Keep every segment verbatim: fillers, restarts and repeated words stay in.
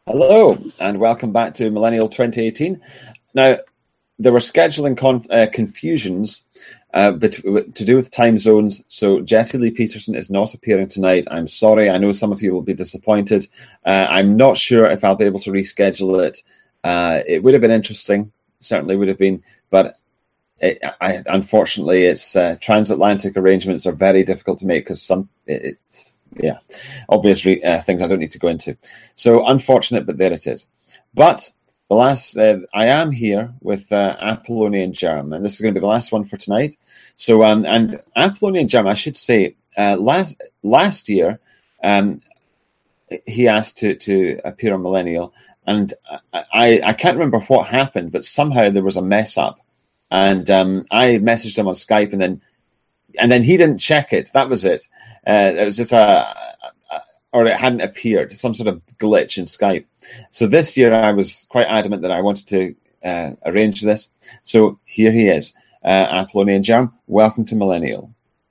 Hello, and welcome back to Millennial twenty eighteen. Now, there were scheduling conf- uh, confusions uh, bet- to do with time zones, so Jesse Lee Peterson is not appearing tonight. I'm sorry, I know some of you will be disappointed. Uh, I'm not sure if I'll be able to reschedule it. Uh, it would have been interesting, certainly would have been, but it, I, unfortunately, it's uh, transatlantic arrangements are very difficult to make because some... It, it's, Yeah, obvious re- uh, things I don't need to go into. So unfortunate, but there it is. But the last, uh, I am here with uh, Apollonian Germ, and this is going to be the last one for tonight. So, um, and Apollonian Germ, I should say, uh, last last year, um, he asked to to appear on Millennial, and I I can't remember what happened, but somehow there was a mess up, and um, I messaged him on Skype, and then. And then he didn't check it. That was it. Uh, it was just a, a, or it hadn't appeared. Some sort of glitch in Skype. So this year I was quite adamant that I wanted to uh, arrange this. So here he is, uh, Apollonian Germ. Welcome to Millennial.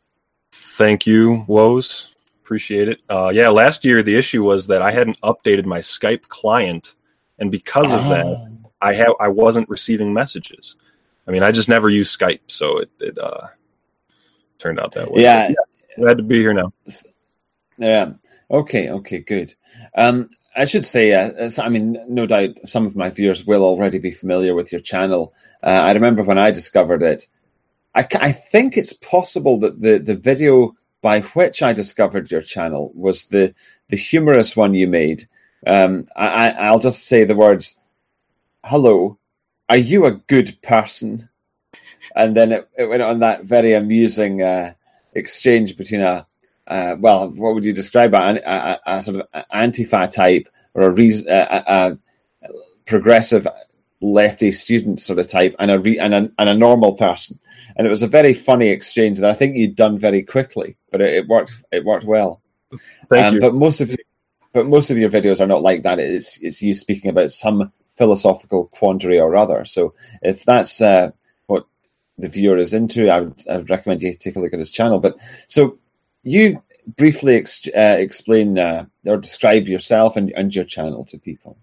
Thank you, Woes. Appreciate it. Uh, yeah, last year the issue was that I hadn't updated my Skype client, and because of ah. that, I have I wasn't receiving messages. I mean, I just never use Skype, so it. it uh, turned out that way. Yeah. yeah, glad to be here now. Yeah. Okay. Okay. Good. Um, I should say, uh, I mean, no doubt some of my viewers will already be familiar with your channel. Uh, I remember when I discovered it. I, I think it's possible that the, the video by which I discovered your channel was the the humorous one you made. Um, I, I'll just say the words, "Hello, are you a good person?" And then it, it went on that very amusing uh, exchange between a, uh, well, what would you describe, a, a, a sort of Antifa type or a, re- a, a progressive lefty student sort of type and a, re- and a and a normal person. And it was a very funny exchange that I think you'd done very quickly, but it, it worked. It worked well. Thank um, you. But most of you, but most of your videos are not like that. It's it's you speaking about some philosophical quandary or other. So if that's uh, what the viewer is into, I would, I would recommend you take a look at his channel. But so you briefly ex- uh, explain uh, or describe yourself and, and your channel to people.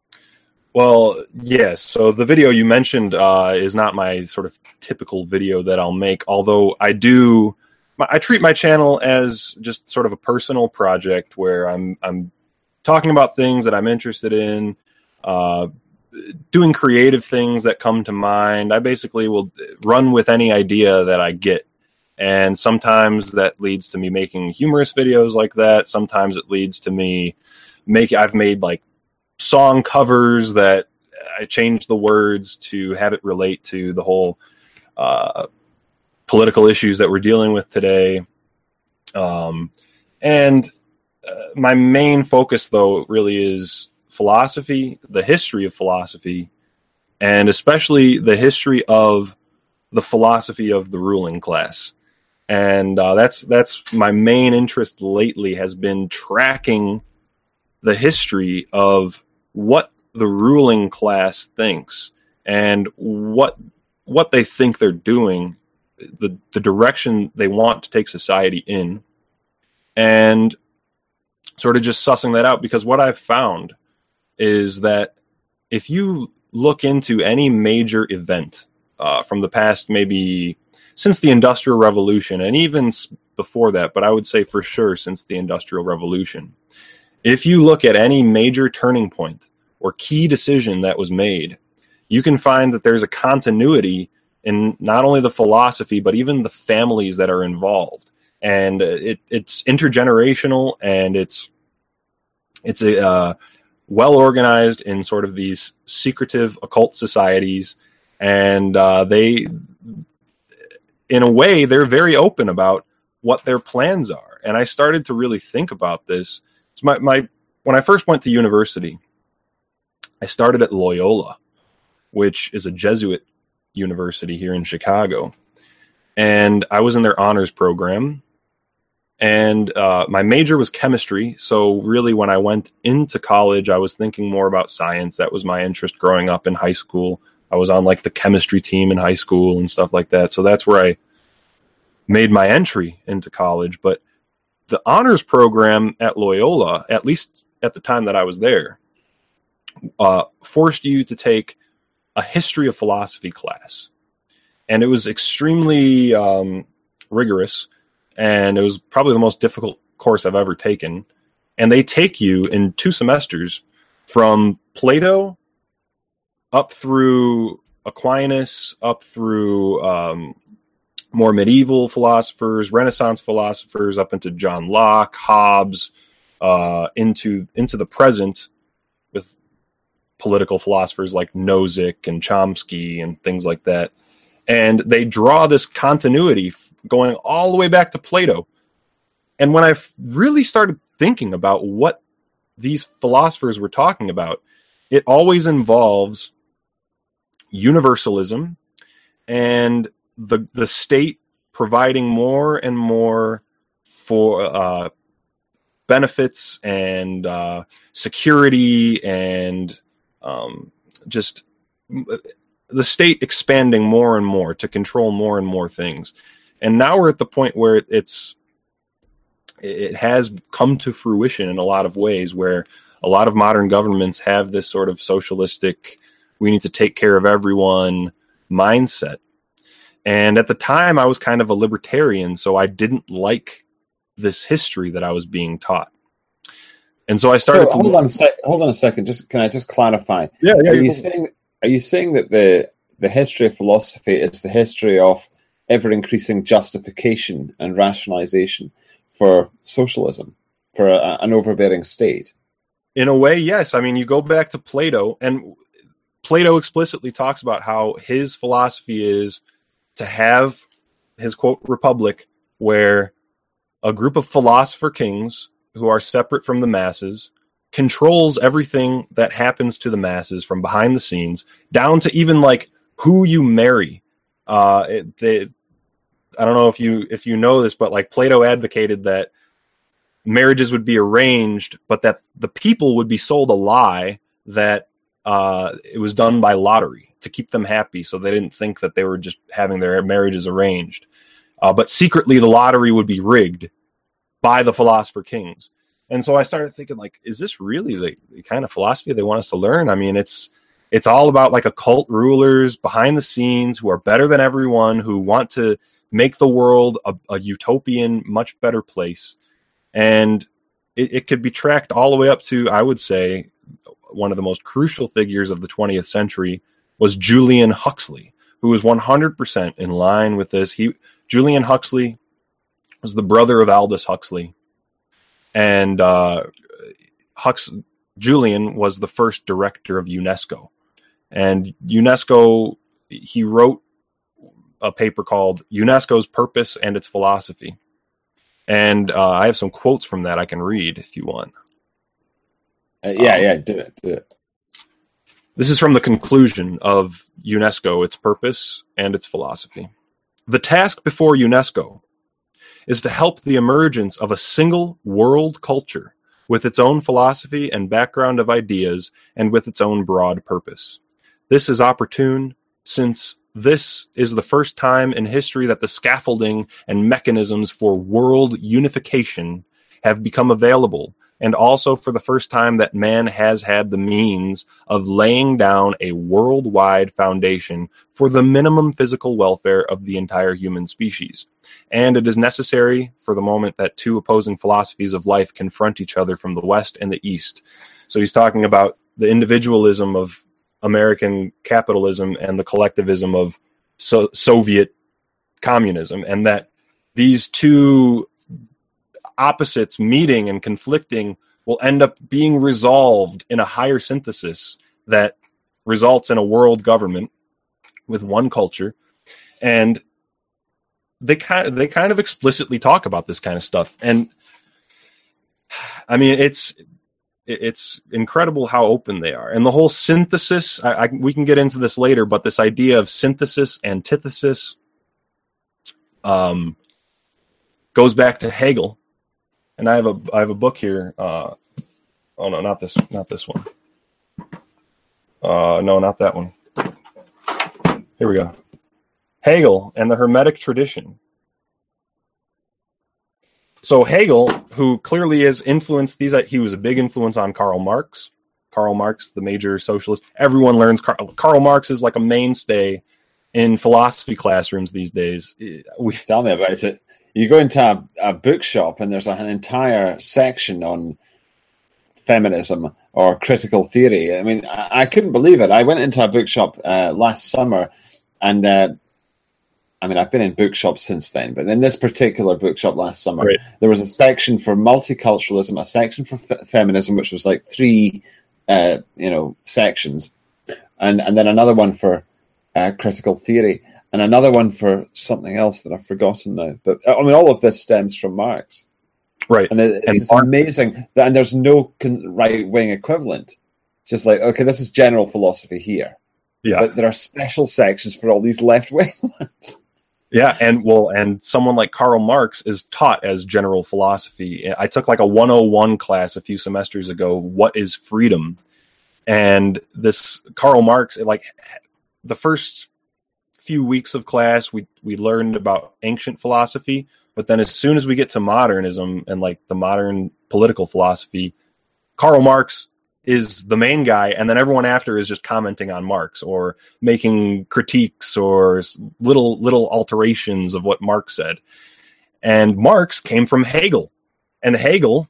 Well, yes. So the video you mentioned uh, is not my sort of typical video that I'll make, although I do, I treat my channel as just sort of a personal project where I'm I'm talking about things that I'm interested in, uh, doing creative things that come to mind. I basically will run with any idea that I get. And sometimes that leads to me making humorous videos like that. Sometimes it leads to me make. I've made like song covers that I change the words to have it relate to the whole uh, political issues that we're dealing with today. Um, and uh, my main focus, though, really is philosophy, the history of philosophy, and especially the history of the philosophy of the ruling class. And uh, that's that's my main interest lately, has been tracking the history of what the ruling class thinks and what what they think they're doing, the the direction they want to take society in, and sort of just sussing that out. Because what I've found is that if you look into any major event uh, from the past, maybe since the Industrial Revolution, and even before that, but I would say for sure since the Industrial Revolution, if you look at any major turning point or key decision that was made, you can find that there's a continuity in not only the philosophy, but even the families that are involved. And it, it's intergenerational, and it's it's a, uh, well organized in sort of these secretive occult societies. And uh, they, in a way, they're very open about what their plans are. And I started to really think about this. So my, my when I first went to university, I started at Loyola, which is a Jesuit university here in Chicago. And I was in their honors program. And uh, my major was chemistry. So really, when I went into college, I was thinking more about science. That was my interest growing up in high school. I was on like the chemistry team in high school and stuff like that. So that's where I made my entry into college. But the honors program at Loyola, at least at the time that I was there, uh, forced you to take a history of philosophy class. And it was extremely um, rigorous, and it was probably the most difficult course I've ever taken. And they take you in two semesters from Plato up through Aquinas, up through um, more medieval philosophers, Renaissance philosophers, up into John Locke, Hobbes, uh, into into the present with political philosophers like Nozick and Chomsky and things like that. And they draw this continuity going all the way back to Plato. And when I really started thinking about what these philosophers were talking about, it always involves universalism and the the state providing more and more for uh, benefits and uh, security and um, just the state expanding more and more to control more and more things. And now we're at the point where it's it has come to fruition in a lot of ways, where a lot of modern governments have this sort of socialistic, we need to take care of everyone mindset. And at the time, I was kind of a libertarian, so I didn't like this history that I was being taught. And so I started so, to hold on a sec. Hold on a second. Just can I just clarify? Yeah, yeah. Are you saying are you saying that the the history of philosophy is the history of ever increasing justification and rationalization for socialism, for a, an overbearing state? In a way, yes. I mean, you go back to Plato, and Plato explicitly talks about how his philosophy is to have his, quote, republic, where a group of philosopher kings who are separate from the masses controls everything that happens to the masses from behind the scenes, down to even like who you marry. Uh, it, they, I don't know if you if you know this, but like Plato advocated that marriages would be arranged, but that the people would be sold a lie that uh, it was done by lottery to keep them happy, so they didn't think that they were just having their marriages arranged. Uh, but secretly, the lottery would be rigged by the philosopher kings. And so I started thinking, like, is this really the, the kind of philosophy they want us to learn? I mean, it's it's all about like occult rulers behind the scenes who are better than everyone, who want to make the world a, a utopian, much better place. And it, it could be tracked all the way up to, I would say, one of the most crucial figures of the twentieth century was Julian Huxley, who was one hundred percent in line with this. He Julian Huxley was the brother of Aldous Huxley. And uh, Hux, Julian was the first director of UNESCO. And UNESCO, he wrote a paper called UNESCO's Purpose and Its Philosophy. And uh, I have some quotes from that I can read if you want. Uh, yeah, um, yeah, do it, do it. This is from the conclusion of UNESCO, Its Purpose and Its Philosophy. The task before UNESCO is to help the emergence of a single world culture with its own philosophy and background of ideas and with its own broad purpose. This is opportune, since this is the first time in history that the scaffolding and mechanisms for world unification have become available, and also for the first time that man has had the means of laying down a worldwide foundation for the minimum physical welfare of the entire human species. And it is necessary for the moment that two opposing philosophies of life confront each other from the West and the East. So he's talking about the individualism of American capitalism and the collectivism of so- Soviet communism, and that these two opposites meeting and conflicting will end up being resolved in a higher synthesis that results in a world government with one culture. And they kind of, they kind of explicitly talk about this kind of stuff. And I mean, it's, it's incredible how open they are. And the whole synthesis, I, I, we can get into this later, but this idea of synthesis, antithesis, um, goes back to Hegel. And I have a I have a book here. Uh, oh no, not this, not this one. Uh, no, not that one. Here we go. Hegel and the Hermetic Tradition. So Hegel, who clearly has influenced these, he was a big influence on Karl Marx. Karl Marx, the major socialist. Everyone learns Karl, Karl Marx is like a mainstay in philosophy classrooms these days. We, Tell me about it. You go into a, a bookshop and there's an entire section on feminism or critical theory. I mean, I, I couldn't believe it. I went into a bookshop uh, last summer, and uh, I mean, I've been in bookshops since then, but in this particular bookshop last summer, right. there was a section for multiculturalism, a section for f- feminism, which was like three, uh, you know, sections, and and then another one for uh, critical theory, and another one for something else that I've forgotten now. But I mean, all of this stems from Marx. Right. And it, it's and just amazing that, and there's no con- right-wing equivalent. It's just like, okay, this is general philosophy here. Yeah. But there are special sections for all these left-wing ones. Yeah, and well, and someone like Karl Marx is taught as general philosophy. I took like a one oh one class a few semesters ago, What is Freedom? And this Karl Marx, like the first few weeks of class, we, we learned about ancient philosophy. But then as soon as we get to modernism and like the modern political philosophy, Karl Marx is the main guy, and then everyone after is just commenting on Marx or making critiques or little little alterations of what Marx said. And Marx came from Hegel, and Hegel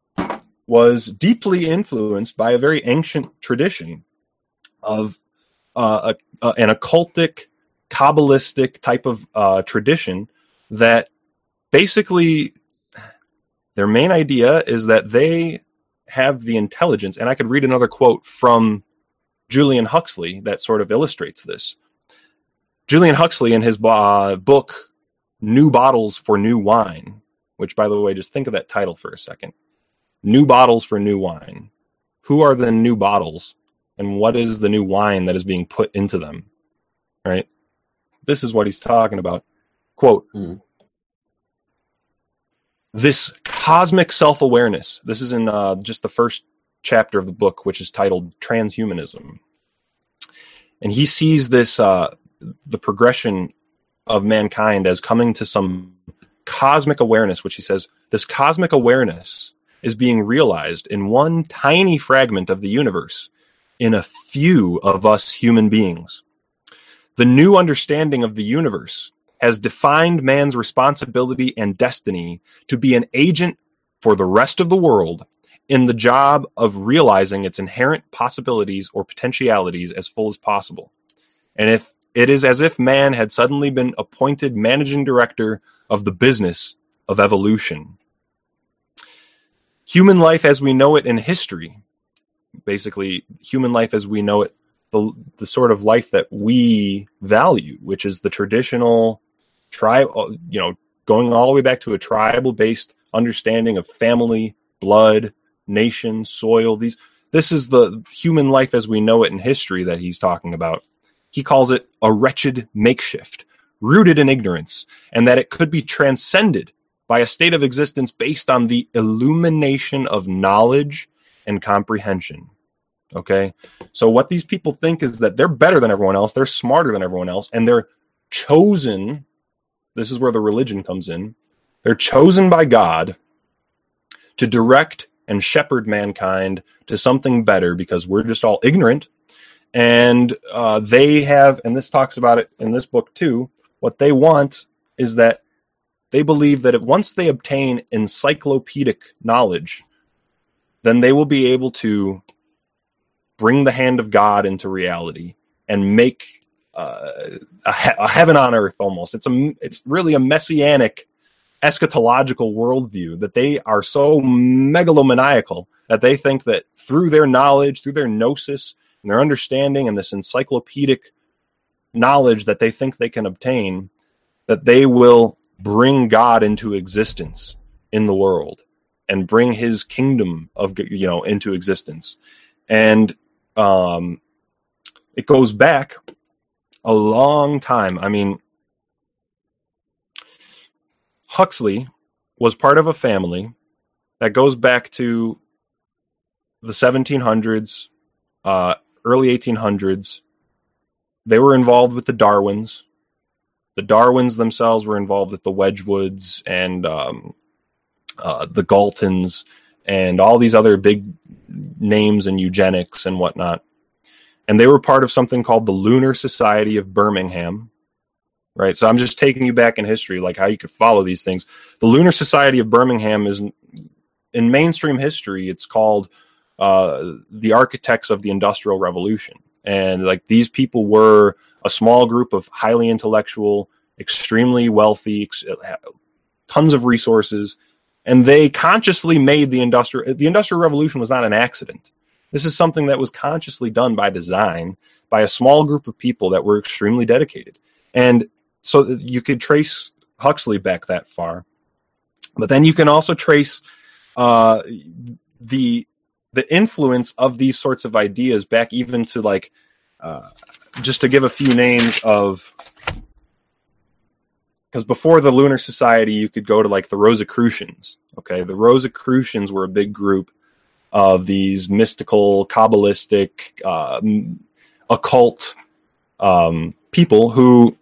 was deeply influenced by a very ancient tradition of uh, a, a, an occultic, Kabbalistic type of uh, tradition that basically their main idea is that they have the intelligence, and I could read another quote from Julian Huxley that sort of illustrates this. Julian Huxley, in his uh, book, New Bottles for New Wine, which, by the way, just think of that title for a second. New Bottles for New Wine. Who are the new bottles, and what is the new wine that is being put into them? Right? This is what he's talking about. Quote, mm. This cosmic self-awareness, this is in uh, just the first chapter of the book, which is titled Transhumanism. And he sees this, uh, the progression of mankind as coming to some cosmic awareness, which he says, this cosmic awareness is being realized in one tiny fragment of the universe, in a few of us human beings. The new understanding of the universe has defined man's responsibility and destiny to be an agent for the rest of the world in the job of realizing its inherent possibilities or potentialities as full as possible. And if it is as if man had suddenly been appointed managing director of the business of evolution. Human life as we know it in history, basically human life as we know it, the, the sort of life that we value, which is the traditional tribe, you know, going all the way back to a tribal-based understanding of family, blood, nation, soil. These, this is the human life as we know it in history that he's talking about. He calls it a wretched makeshift, rooted in ignorance, and that it could be transcended by a state of existence based on the illumination of knowledge and comprehension. Okay? So what these people think is that they're better than everyone else, they're smarter than everyone else, and they're chosen. This is where the religion comes in. They're chosen by God to direct and shepherd mankind to something better because we're just all ignorant. And uh, they have, and this talks about it in this book too, what they want is that they believe that if, once they obtain encyclopedic knowledge, then they will be able to bring the hand of God into reality and make Uh, a, he- a heaven on earth almost. It's a, it's really a messianic eschatological worldview that they are so megalomaniacal that they think that through their knowledge, through their gnosis and their understanding and this encyclopedic knowledge that they think they can obtain, that they will bring God into existence in the world and bring his kingdom of, you know, into existence. And um, it goes back a long time. I mean, Huxley was part of a family that goes back to the seventeen hundreds, uh, early eighteen hundreds. They were involved with the Darwins. The Darwins themselves were involved with the Wedgwoods and um, uh, the Galtons and all these other big names and eugenics and whatnot. And they were part of something called the Lunar Society of Birmingham, right? So I'm just taking you back in history, like how you could follow these things. The Lunar Society of Birmingham is, in mainstream history, it's called uh, the architects of the Industrial Revolution. And like these people were a small group of highly intellectual, extremely wealthy, tons of resources, and they consciously made the industrial, the Industrial Revolution was not an accident. This is something that was consciously done by design by a small group of people that were extremely dedicated. And so you could trace Huxley back that far, but then you can also trace uh, the the influence of these sorts of ideas back even to like, uh, just to give a few names of, because before the Lunar Society, you could go to like the Rosicrucians. Okay, the Rosicrucians were a big group of these mystical, Kabbalistic, uh, occult um, people who,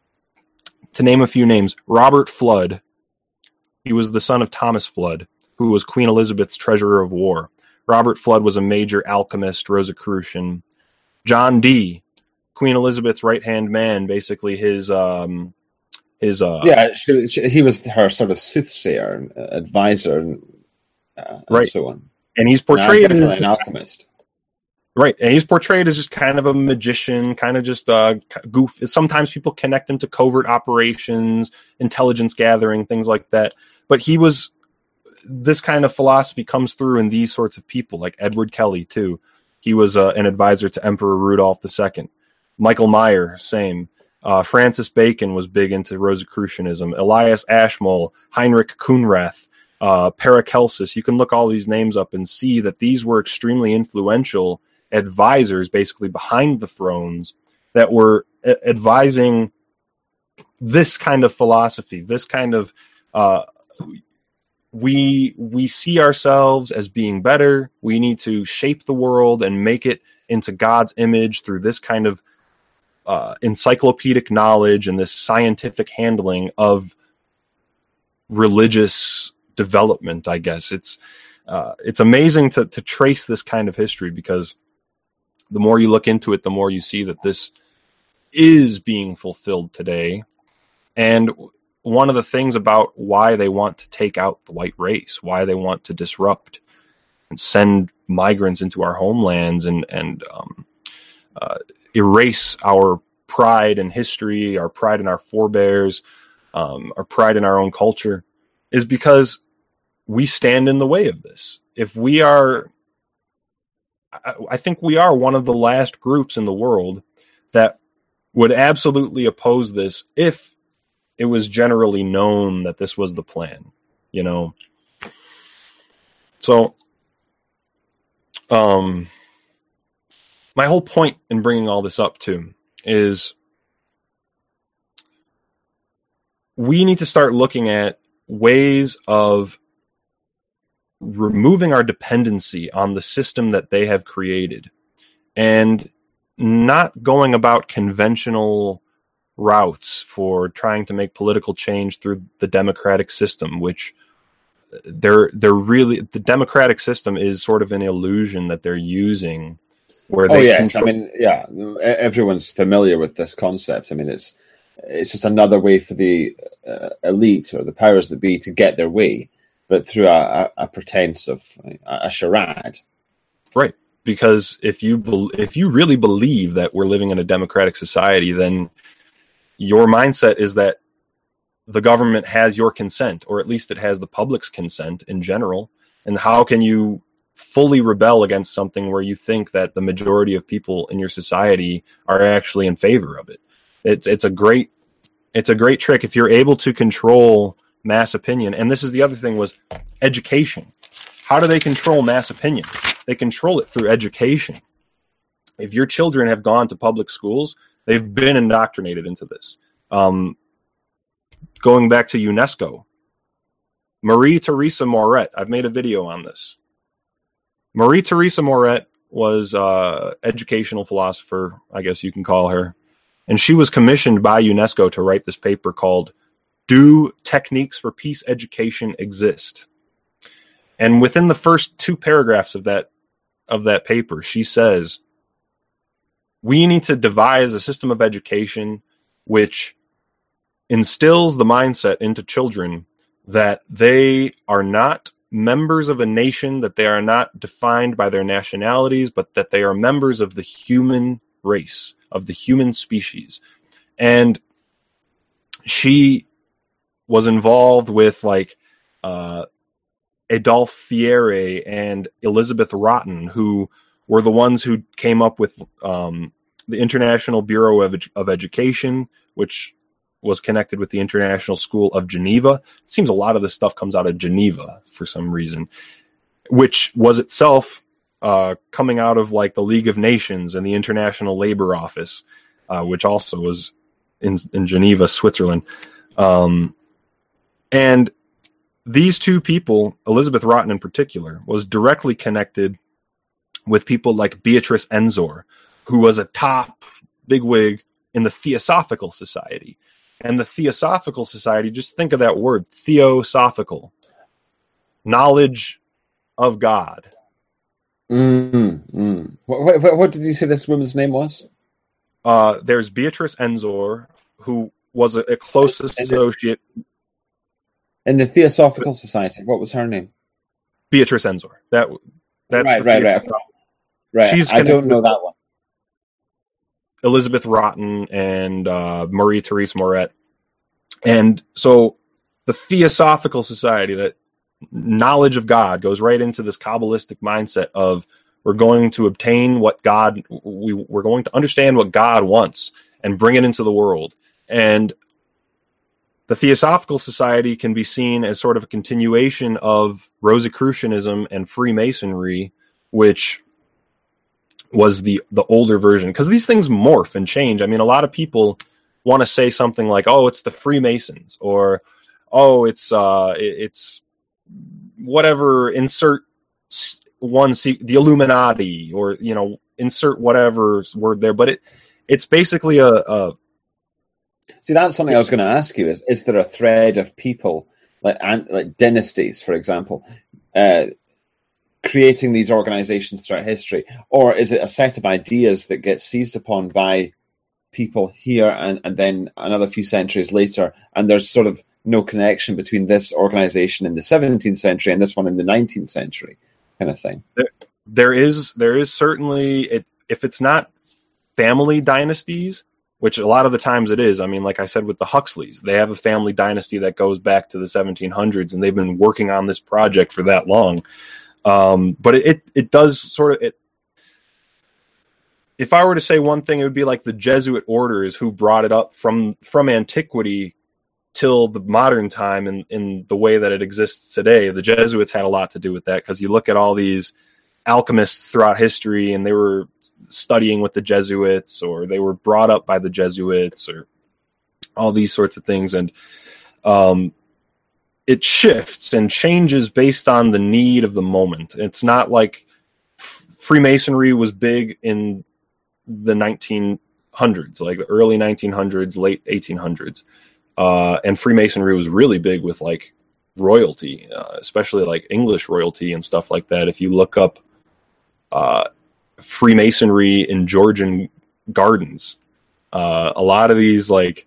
to name a few names, Robert Flood. He was the son of Thomas Flood, who was Queen Elizabeth's treasurer of war. Robert Flood was a major alchemist, Rosicrucian. John Dee, Queen Elizabeth's right-hand man, basically his... Um, his uh, yeah, she, she, he was her sort of soothsayer, uh, advisor, and, uh, and right. so on. And he's portrayed as as an alchemist. Right, and he's portrayed as just kind of a magician, kind of just uh, goof. Sometimes people connect him to covert operations, intelligence gathering, things like that. But he was... This kind of philosophy comes through in these sorts of people, like Edward Kelly, too. He was uh, an advisor to Emperor Rudolph the Second. Michael Meyer, same. Uh, Francis Bacon was big into Rosicrucianism. Elias Ashmole, Heinrich Khunrath, uh, Paracelsus. You can look all these names up and see that these were extremely influential advisors, basically behind the thrones, that were a- advising this kind of philosophy, this kind of... Uh, We we see ourselves as being better. We need to shape the world and make it into God's image through this kind of uh, encyclopedic knowledge and this scientific handling of religious development. I guess it's uh, it's amazing to to trace this kind of history, because the more you look into it, the more you see that this is being fulfilled today. And one of the things about why they want to take out the white race, why they want to disrupt and send migrants into our homelands and, and um, uh, erase our pride in history, our pride in our forebears, um, our pride in our own culture, is because we stand in the way of this. If we are, I, I think we are one of the last groups in the world that would absolutely oppose this if it was generally known that this was the plan, you know? So, um, my whole point in bringing all this up too is we need to start looking at ways of removing our dependency on the system that they have created and not going about conventional routes for trying to make political change through the democratic system, which they're they're really the democratic system is sort of an illusion that they're using. Where oh they yes, control- I mean yeah, everyone's familiar with this concept. I mean it's it's just another way for the uh, elite or the powers that be to get their way, but through a, a, a pretense of a, a charade. Right, because if you be- if you really believe that we're living in a democratic society, then your mindset is that the government has your consent, or at least it has the public's consent in general. And how can you fully rebel against something where you think that the majority of people in your society are actually in favor of it? It's it's a great it's a great trick if you're able to control mass opinion. And this is the other thing, was education. How do they control mass opinion? They control it through education. If your children have gone to public schools, they've been indoctrinated into this. Um, going back to UNESCO, Marie Theresa Moret, I've made a video on this. Marie Theresa Moret was an educational philosopher, I guess you can call her. And she was commissioned by UNESCO to write this paper called Do Techniques for Peace Education Exist? And within the first two paragraphs of that of that paper, she says, we need to devise a system of education which instills the mindset into children that they are not members of a nation, that they are not defined by their nationalities, but that they are members of the human race, of the human species. And she was involved with like uh, Adolphe Thiers and Elizabeth Rotten, who were the ones who came up with um, the International Bureau of, of Education, which was connected with the International School of Geneva. It seems a lot of this stuff comes out of Geneva for some reason, which was itself uh, coming out of like the League of Nations and the International Labor Office, uh, which also was in, in Geneva, Switzerland. Um, and these two people, Elizabeth Rotten in particular, was directly connected with people like Beatrice Enzor, who was a top bigwig in the Theosophical Society. And the Theosophical Society, just think of that word, theosophical, knowledge of God. Mm, mm. What, what, what did you say this woman's name was? Uh, there's Beatrice Enzor, who was a, a close associate. In the Theosophical Society, what was her name? Beatrice Enzor. That that's right, right, right, right. She's I don't know that one. Elizabeth Rotten and uh, Marie Therese Moret. And so the Theosophical Society, that knowledge of God, goes right into this Kabbalistic mindset of we're going to obtain what God, we, we're going to understand what God wants and bring it into the world. And the Theosophical Society can be seen as sort of a continuation of Rosicrucianism and Freemasonry, which was the the older version, because these things morph and change. I mean, a lot of people want to say something like, oh, it's the Freemasons, or oh, it's uh it, it's whatever, insert one, the Illuminati, or, you know, insert whatever word there, but it it's basically a, a see, that's something I was going to ask you, is is there a thread of people like like dynasties, for example, uh creating these organizations throughout history, or is it a set of ideas that gets seized upon by people here and, and then another few centuries later, and there's sort of no connection between this organization in the seventeenth century and this one in the nineteenth century, kind of thing? There, there is there is certainly, it, if it's not family dynasties, which a lot of the times it is. I mean, like I said, with the Huxleys, they have a family dynasty that goes back to the seventeen hundreds, and they've been working on this project for that long. Um, but it, it, it does sort of, it, if I were to say one thing, it would be like the Jesuit orders who brought it up from, from antiquity till the modern time in, in the way that it exists today. The Jesuits had a lot to do with that, because you look at all these alchemists throughout history, and they were studying with the Jesuits, or they were brought up by the Jesuits, or all these sorts of things. And, um, it shifts and changes based on the need of the moment. It's not like Freemasonry was big in the nineteen hundreds, like the early nineteen hundreds, late eighteen hundreds. Uh, and Freemasonry was really big with like royalty, uh, especially like English royalty and stuff like that. If you look up uh, Freemasonry in Georgian gardens, uh, a lot of these like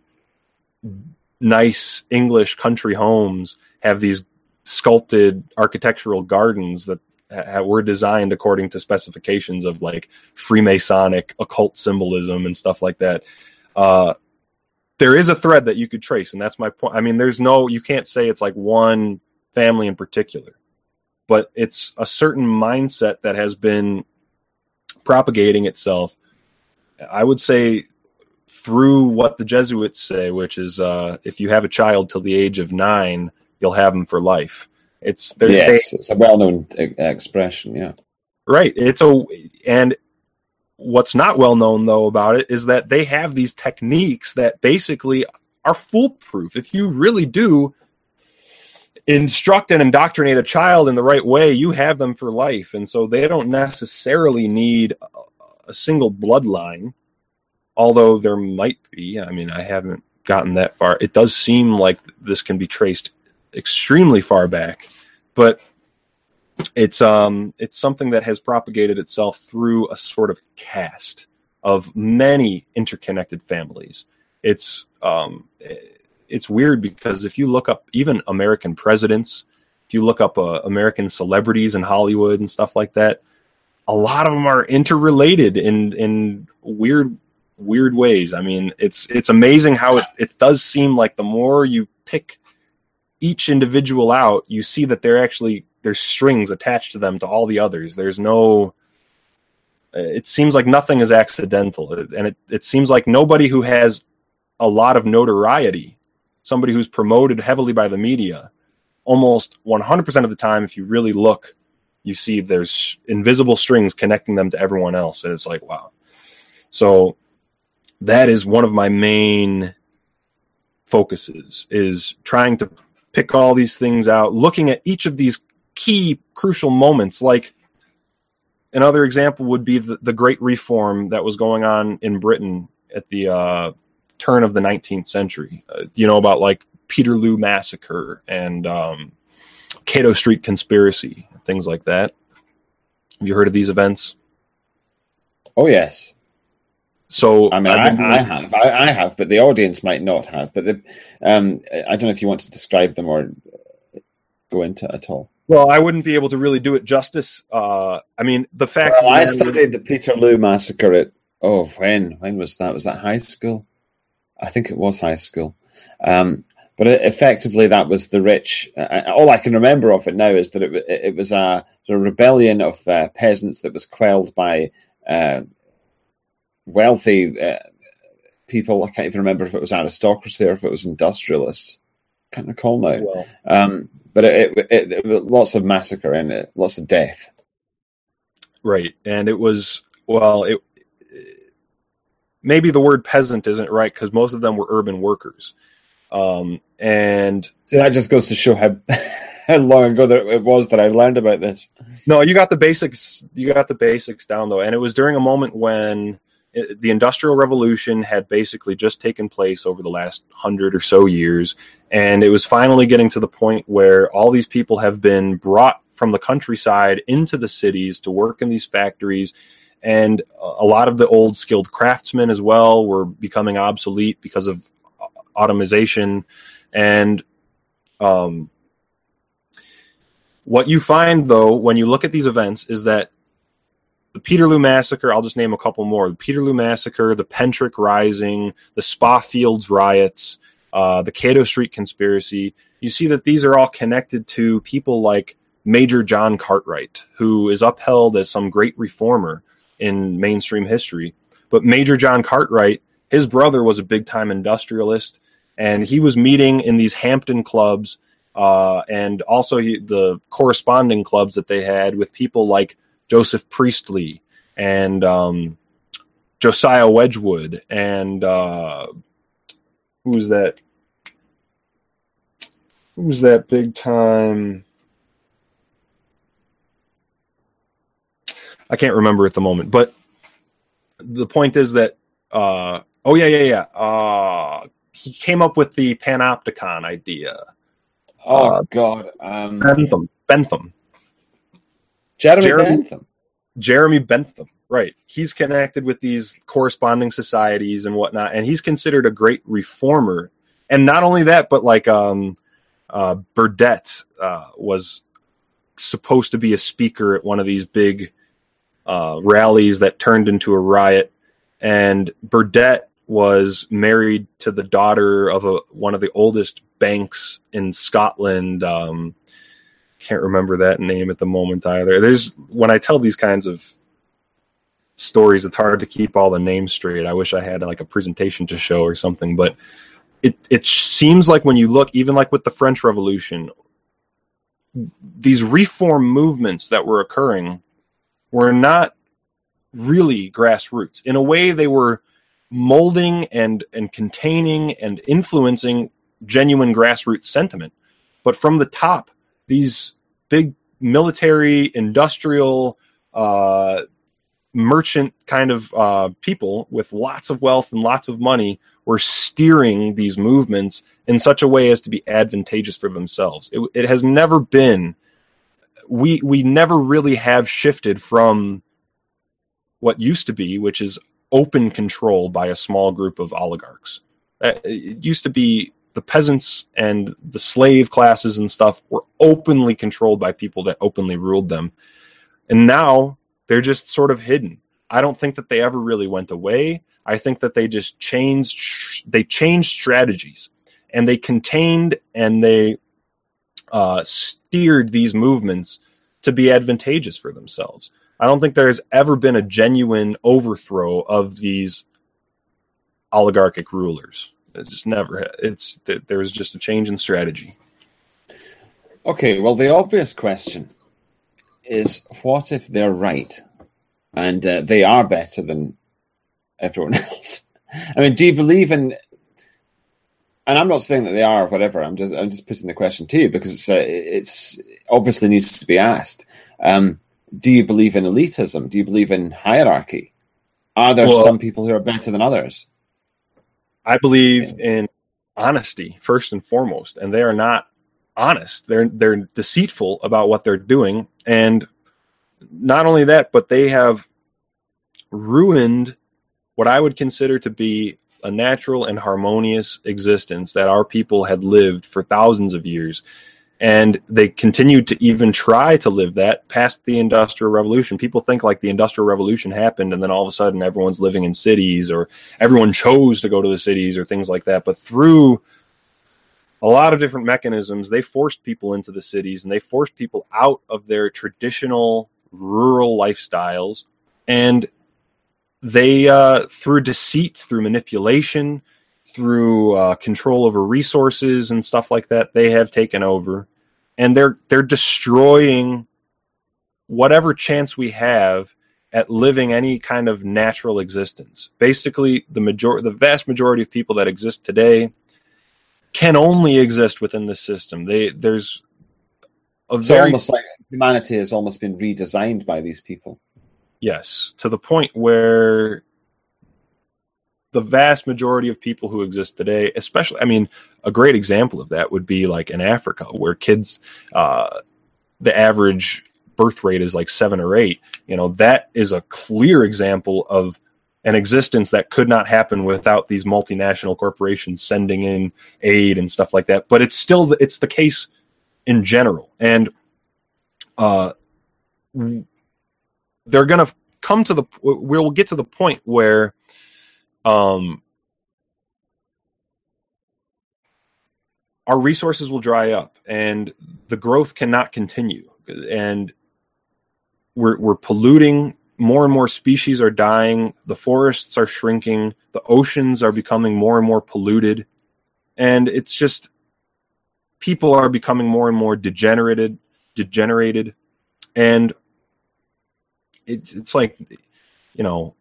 nice English country homes have these sculpted architectural gardens that ha- were designed according to specifications of like Freemasonic occult symbolism and stuff like that. Uh, there is a thread that you could trace, and that's my point. I mean, there's no, you can't say it's like one family in particular, but it's a certain mindset that has been propagating itself, I would say, through what the Jesuits say, which is uh, if you have a child till the age of nine, you'll have them for life. It's yes, they, it's a well-known expression, yeah. Right. It's a and what's not well known though about it is that they have these techniques that basically are foolproof. If you really do instruct and indoctrinate a child in the right way, you have them for life, and so they don't necessarily need a, a single bloodline. Although there might be, I mean, I haven't gotten that far. It does seem like this can be traced extremely far back, but it's um it's something that has propagated itself through a sort of caste of many interconnected families. It's um it's weird because if you look up even American presidents, if you look up uh, American celebrities in Hollywood and stuff like that, a lot of them are interrelated in in weird weird ways. I mean, it's it's amazing how it, it does seem like the more you pick each individual out, you see that they're actually there's strings attached to them to all the others. There's no it seems like nothing is accidental, and it, it seems like nobody who has a lot of notoriety, somebody who's promoted heavily by the media, almost one hundred percent of the time, if you really look, you see there's invisible strings connecting them to everyone else. And it's like, wow. So that is one of my main focuses, is trying to pick all these things out, looking at each of these key crucial moments. Like another example would be the, the Great Reform that was going on in Britain at the uh, turn of the nineteenth century. Uh, you know, about like Peterloo Massacre and um, Cato Street Conspiracy, things like that. Have you heard of these events? Oh, yes. So I mean, I, been... I have, I, I have, but the audience might not have. But the, um, I don't know if you want to describe them or go into it at all. Well, I wouldn't be able to really do it justice. Uh, I mean, the fact. Well, I studied the Peterloo Massacre at oh, when when was that? Was that high school? I think it was high school. Um, but it, effectively, that was the rich. Uh, all I can remember of it now is that it, it was a, a rebellion of uh, peasants that was quelled by uh, wealthy uh, people. I can't even remember if it was aristocracy or if it was industrialists. I can't recall now. Well. Um, but it, it, it, it lots of massacre in it, lots of death. Right, and it was well. It maybe the word peasant isn't right because most of them were urban workers. Um, and so that just goes to show how, how long ago that it was that I learned about this. No, you got the basics. You got the basics down though, and it was during a moment when it, the Industrial Revolution had basically just taken place over the last hundred or so years, and it was finally getting to the point where all these people have been brought from the countryside into the cities to work in these factories. And a lot of the old skilled craftsmen as well were becoming obsolete because of automation. And um, what you find, though, when you look at these events is that the Peterloo Massacre, I'll just name a couple more. The Peterloo Massacre, the Pentrick Rising, the Spa Fields riots, uh, the Cato Street Conspiracy, you see that these are all connected to people like Major John Cartwright, who is upheld as some great reformer in mainstream history. But Major John Cartwright, his brother was a big-time industrialist, and he was meeting in these Hampton clubs uh, and also he, the corresponding clubs that they had with people like Joseph Priestley and um, Josiah Wedgwood and uh, who was that? Who was that big-time? I can't remember at the moment, but the point is that, uh, oh yeah, yeah, yeah. Uh, he came up with the panopticon idea. Oh uh, God. Um, Bentham. Bentham. Jeremy, Jeremy Bentham. Jeremy Bentham. Right. He's connected with these corresponding societies and whatnot, and he's considered a great reformer. And not only that, but like, um, uh, Burdett, uh, was supposed to be a speaker at one of these big, Uh, rallies that turned into a riot, and Burdett was married to the daughter of a, one of the oldest banks in Scotland. Um, can't remember that name at the moment either. There's when I tell these kinds of stories, it's hard to keep all the names straight. I wish I had like a presentation to show or something, but it it seems like when you look, even like with the French Revolution, these reform movements that were occurring were not really grassroots. In a way, they were molding and, and containing and influencing genuine grassroots sentiment. But from the top, these big military, industrial, uh, merchant kind of uh, people with lots of wealth and lots of money were steering these movements in such a way as to be advantageous for themselves. It, it has never been we we never really have shifted from what used to be, which is open control by a small group of oligarchs. It used to be the peasants and the slave classes and stuff were openly controlled by people that openly ruled them. And now they're just sort of hidden. I don't think that they ever really went away. I think that they just changed, they changed strategies, and they contained and they uh, steered these movements to be advantageous for themselves. I don't think there's ever been a genuine overthrow of these oligarchic rulers. It's just never, it's, there was just a change in strategy. Okay, well, the obvious question is, what if they're right and uh, they are better than everyone else? I mean, do you believe in, and I'm not saying that they are or whatever, I'm just I'm just putting the question to you because it's uh, it's obviously needs to be asked. Um, do you believe in elitism? Do you believe in hierarchy? Are there well, some people who are better than others? I believe in honesty first and foremost, and they are not honest. They're they're deceitful about what they're doing, and not only that, but they have ruined what I would consider to be a natural and harmonious existence that our people had lived for thousands of years. And they continued to even try to live that past the Industrial Revolution. People think like the Industrial Revolution happened and then all of a sudden everyone's living in cities, or everyone chose to go to the cities or things like that. But through a lot of different mechanisms, they forced people into the cities and they forced people out of their traditional rural lifestyles. And they, uh, through deceit, through manipulation, through uh, control over resources and stuff like that, they have taken over, and they're they're destroying whatever chance we have at living any kind of natural existence. Basically, the major the vast majority of people that exist today can only exist within the system. They there's a it's very almost like humanity has almost been redesigned by these people. Yes, to the point where the vast majority of people who exist today, especially, I mean, a great example of that would be like in Africa, where kids, uh, the average birth rate is like seven or eight. You know, that is a clear example of an existence that could not happen without these multinational corporations sending in aid and stuff like that. But it's still, it's the case in general. And uh, they're going to come to the, we'll get to the point where Um, our resources will dry up and the growth cannot continue, and we're, we're polluting. More and more species are dying. The forests are shrinking. The oceans are becoming more and more polluted. And it's just, people are becoming more and more degenerated, degenerated. And it's, it's like, you know,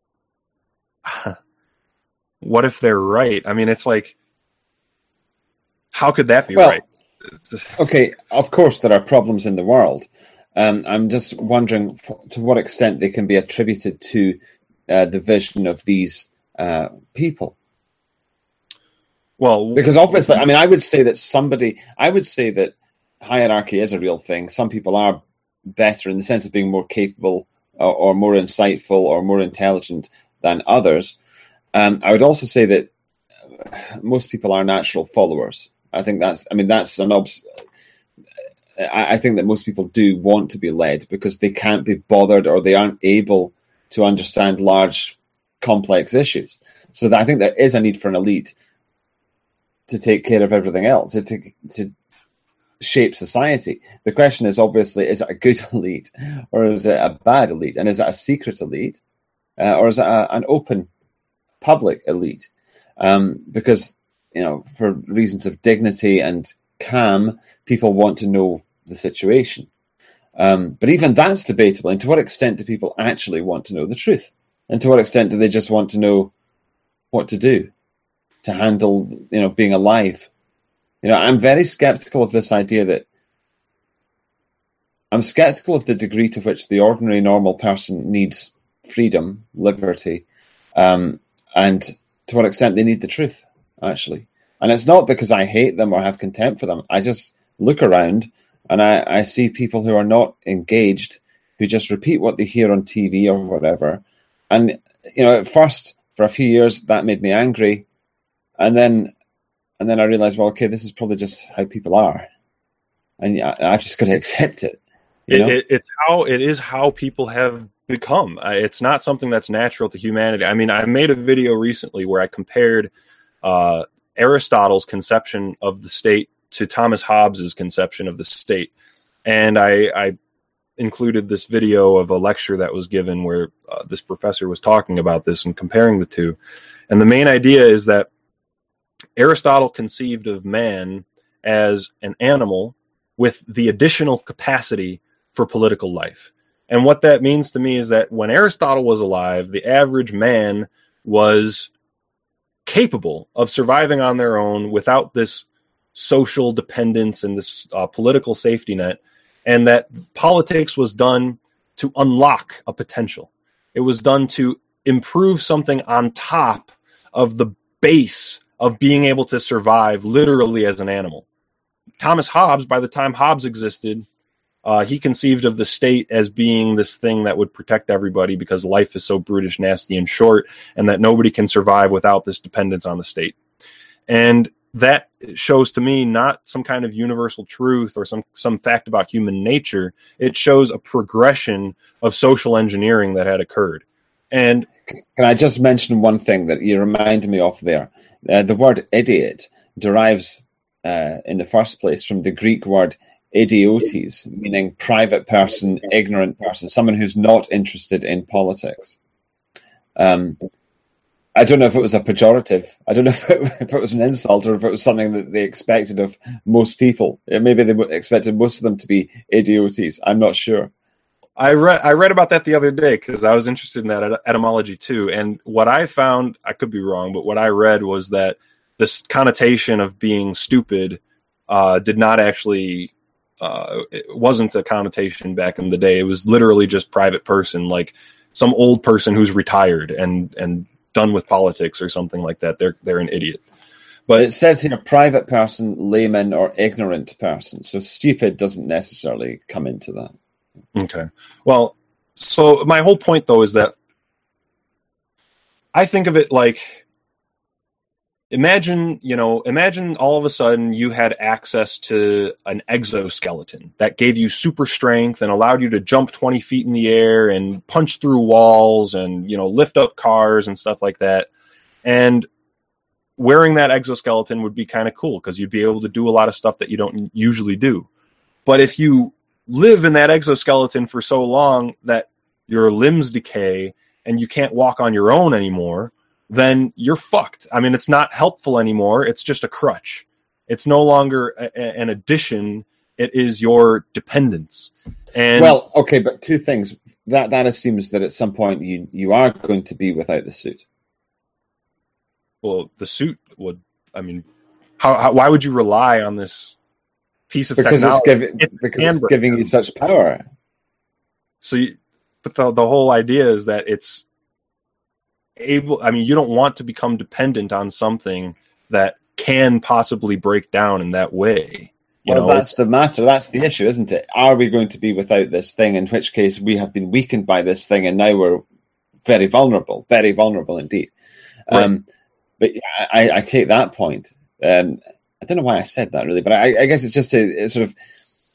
what if they're right? I mean, it's like, how could that be well, right? Okay, of course there are problems in the world. Um, I'm just wondering to what extent they can be attributed to uh, the vision of these uh, people. Well, because obviously, I mean, I would say that somebody, I would say that hierarchy is a real thing. Some people are better in the sense of being more capable or, or more insightful or more intelligent than others. Um, I would also say that most people are natural followers. I think that's, I mean, that's an obs. I, I think that most people do want to be led because they can't be bothered or they aren't able to understand large, complex issues. So that I think there is a need for an elite to take care of everything else, to, to, to shape society. The question is obviously, is it a good elite or is it a bad elite? And is it a secret elite uh, or is it a, an open public elite? Um, because, you know, for reasons of dignity and calm, people want to know the situation. Um, but even that's debatable. And to what extent do people actually want to know the truth? And to what extent do they just want to know what to do to handle, you know, being alive? You know, I'm very skeptical of this idea that I'm skeptical of the degree to which the ordinary normal person needs freedom, liberty, um, and to what extent they need the truth, actually. And it's not because I hate them or have contempt for them. I just look around And I, I see people who are not engaged, who just repeat what they hear on T V or whatever. And, you know, at first, for a few years, that made me angry. And then and then I realized, well, okay, this is probably just how people are. And I, I've just got to accept it. You know? It, it, it's how it is how people have become. It's not something that's natural to humanity. I mean, I made a video recently where I compared uh, Aristotle's conception of the state to Thomas Hobbes's conception of the state. And I, I included this video of a lecture that was given where uh, this professor was talking about this and comparing the two. And the main idea is that Aristotle conceived of man as an animal with the additional capacity for political life. And what that means to me is that when Aristotle was alive, the average man was capable of surviving on their own without this social dependence and this uh, political safety net, and that politics was done to unlock a potential. It was done to improve something on top of the base of being able to survive literally as an animal. Thomas Hobbes, by the time Hobbes existed, uh, he conceived of the state as being this thing that would protect everybody because life is so brutish, nasty, and short, and that nobody can survive without this dependence on the state. And that shows to me not some kind of universal truth or some, some fact about human nature. It shows a progression of social engineering that had occurred. And can I just mention one thing that you reminded me of there? Uh, the word idiot derives uh, in the first place from the Greek word idiotes, meaning private person, ignorant person, someone who's not interested in politics. Um, I don't know if it was a pejorative. I don't know if it, if it was an insult or if it was something that they expected of most people. Maybe they expected most of them to be idiotes. I'm not sure. I read I read about that the other day because I was interested in that etymology too. And what I found, I could be wrong, but what I read was that this connotation of being stupid uh, did not actually, uh, it wasn't a connotation back in the day. It was literally just private person, like some old person who's retired and and done with politics or something like that. They're they're an idiot. But it says here private person, layman, or ignorant person. So stupid doesn't necessarily come into that. Okay. Well, so my whole point, though, is that I think of it like, imagine, you know, imagine all of a sudden you had access to an exoskeleton that gave you super strength and allowed you to jump twenty feet in the air and punch through walls and, you know, lift up cars and stuff like that. And wearing that exoskeleton would be kind of cool because you'd be able to do a lot of stuff that you don't usually do. But if you live in that exoskeleton for so long that your limbs decay and you can't walk on your own anymore, then you're fucked. I mean, it's not helpful anymore. It's just a crutch. It's no longer a, a, an addition. It is your dependence. And well, okay, but two things. That that assumes that at some point you, you are going to be without the suit. Well, the suit would, I mean, how, how why would you rely on this piece of because technology? It's giving, because it's giving you such power. So, you, but the the whole idea is that it's able. I mean, you don't want to become dependent on something that can possibly break down in that way. You well, know, that's the matter. That's the issue, isn't it? Are we going to be without this thing? In which case, we have been weakened by this thing, and now we're very vulnerable, very vulnerable indeed. Right. Um, but I, I take that point. Um, I don't know why I said that really, but I, I guess it's just to sort of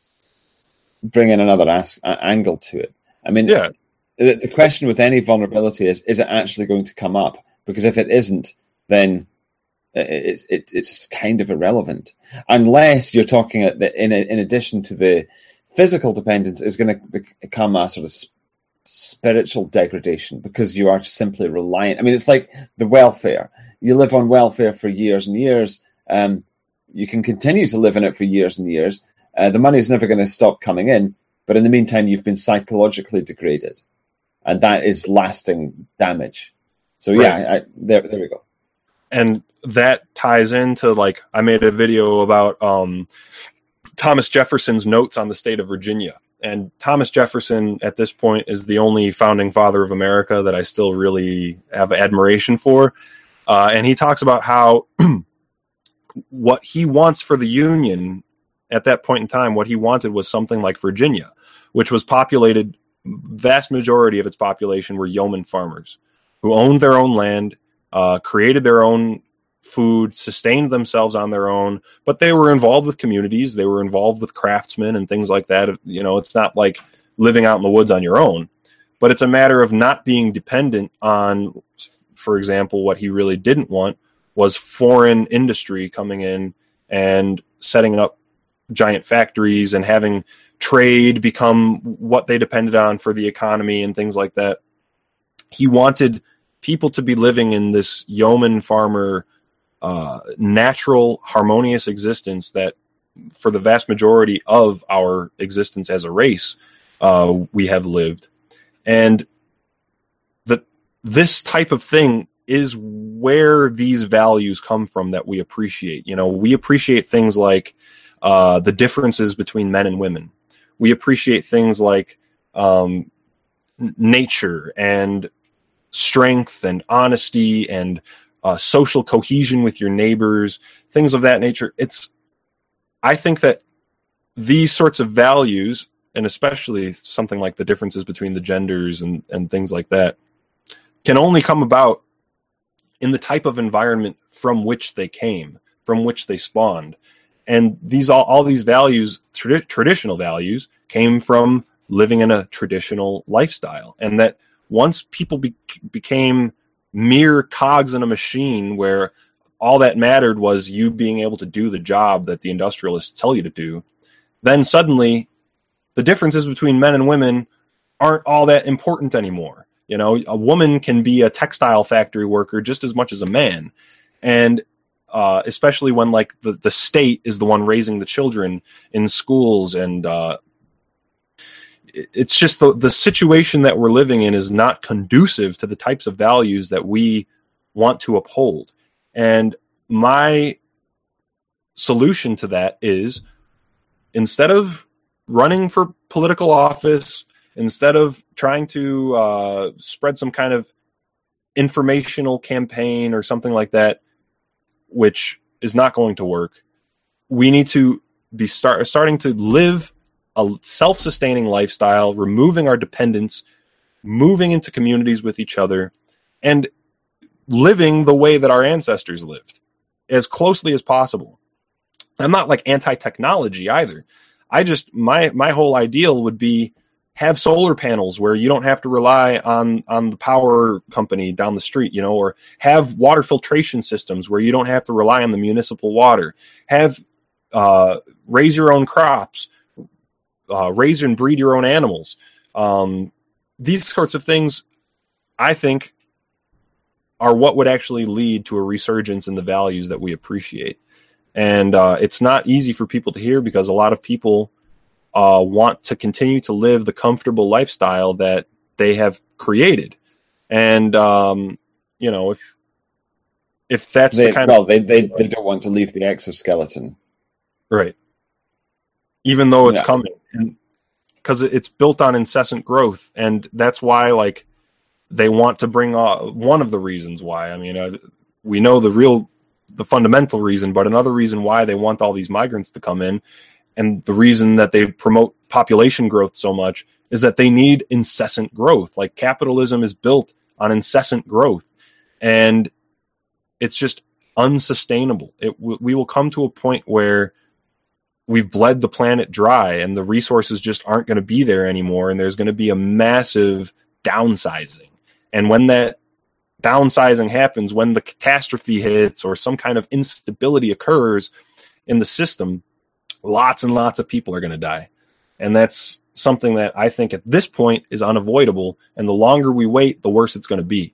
bring in another as, uh, angle to it. I mean, yeah. the, the question with any vulnerability is, is it actually going to come up? Because if it isn't, then it, it, it's kind of irrelevant. Unless you're talking at the, in, in addition to the physical dependence, is going to become a sort of spiritual degradation because you are simply reliant. I mean, it's like the welfare. You live on welfare for years and years. Um, you can continue to live in it for years and years. Uh, the money is never going to stop coming in, but in the meantime, you've been psychologically degraded, and that is lasting damage. So yeah, right. I, there, there we go. And that ties into, like, I made a video about um, Thomas Jefferson's notes on the state of Virginia. And Thomas Jefferson, at this point, is the only founding father of America that I still really have admiration for. Uh, and he talks about how what he wants for the Union at that point in time, what he wanted was something like Virginia, which was populated, vast majority of its population were yeoman farmers who owned their own land, uh, created their own food, sustained themselves on their own, but they were involved with communities. They were involved with craftsmen and things like that. You know, it's not like living out in the woods on your own, but it's a matter of not being dependent on, for example, what he really didn't want was foreign industry coming in and setting up giant factories and having trade become what they depended on for the economy and things like that. He wanted people to be living in this yeoman farmer, uh, natural, harmonious existence that for the vast majority of our existence as a race, uh, we have lived. And that this type of thing is where these values come from that we appreciate. You know, we appreciate things like uh, the differences between men and women. We appreciate things like um, nature and strength and honesty and uh, social cohesion with your neighbors, things of that nature. It's, I think that these sorts of values, and especially something like the differences between the genders and, and things like that, can only come about in the type of environment from which they came, from which they spawned. And these all, all these values, tradi- traditional values, came from living in a traditional lifestyle. And that once people be- became mere cogs in a machine where all that mattered was you being able to do the job that the industrialists tell you to do, then suddenly the differences between men and women aren't all that important anymore. You know, a woman can be a textile factory worker just as much as a man. And uh, especially when like the, the state is the one raising the children in schools. And uh, it's just the, the situation that we're living in is not conducive to the types of values that we want to uphold. And my solution to that is, instead of running for political office, instead of trying to uh, spread some kind of informational campaign or something like that, which is not going to work, we need to be start, starting to live a self-sustaining lifestyle, removing our dependence, moving into communities with each other, and living the way that our ancestors lived as closely as possible. I'm not like anti-technology either. I just, my my whole ideal would be have solar panels where you don't have to rely on, on the power company down the street, you know, or have water filtration systems where you don't have to rely on the municipal water. Have, uh, raise your own crops, uh, raise and breed your own animals. Um, these sorts of things, I think, are what would actually lead to a resurgence in the values that we appreciate. And uh, it's not easy for people to hear because a lot of people uh, want to continue to live the comfortable lifestyle that they have created. And, um, you know, if if that's they, the kind well, of... Well, they, they, they don't want to leave the exoskeleton. Right. Even though it's yeah. coming. Because it's built on incessant growth. And that's why, like, they want to bring uh, one of the reasons why. I mean, uh, we know the real... the fundamental reason, but another reason why they want all these migrants to come in, and the reason that they promote population growth so much, is that they need incessant growth. Like, capitalism is built on incessant growth, and it's just unsustainable. It we will come to a point where we've bled the planet dry, and the resources just aren't going to be there anymore, and there's going to be a massive downsizing. And when that downsizing happens, when the catastrophe hits or some kind of instability occurs in the system, lots and lots of people are going to die. And that's something that I think at this point is unavoidable. And the longer we wait, the worse it's going to be.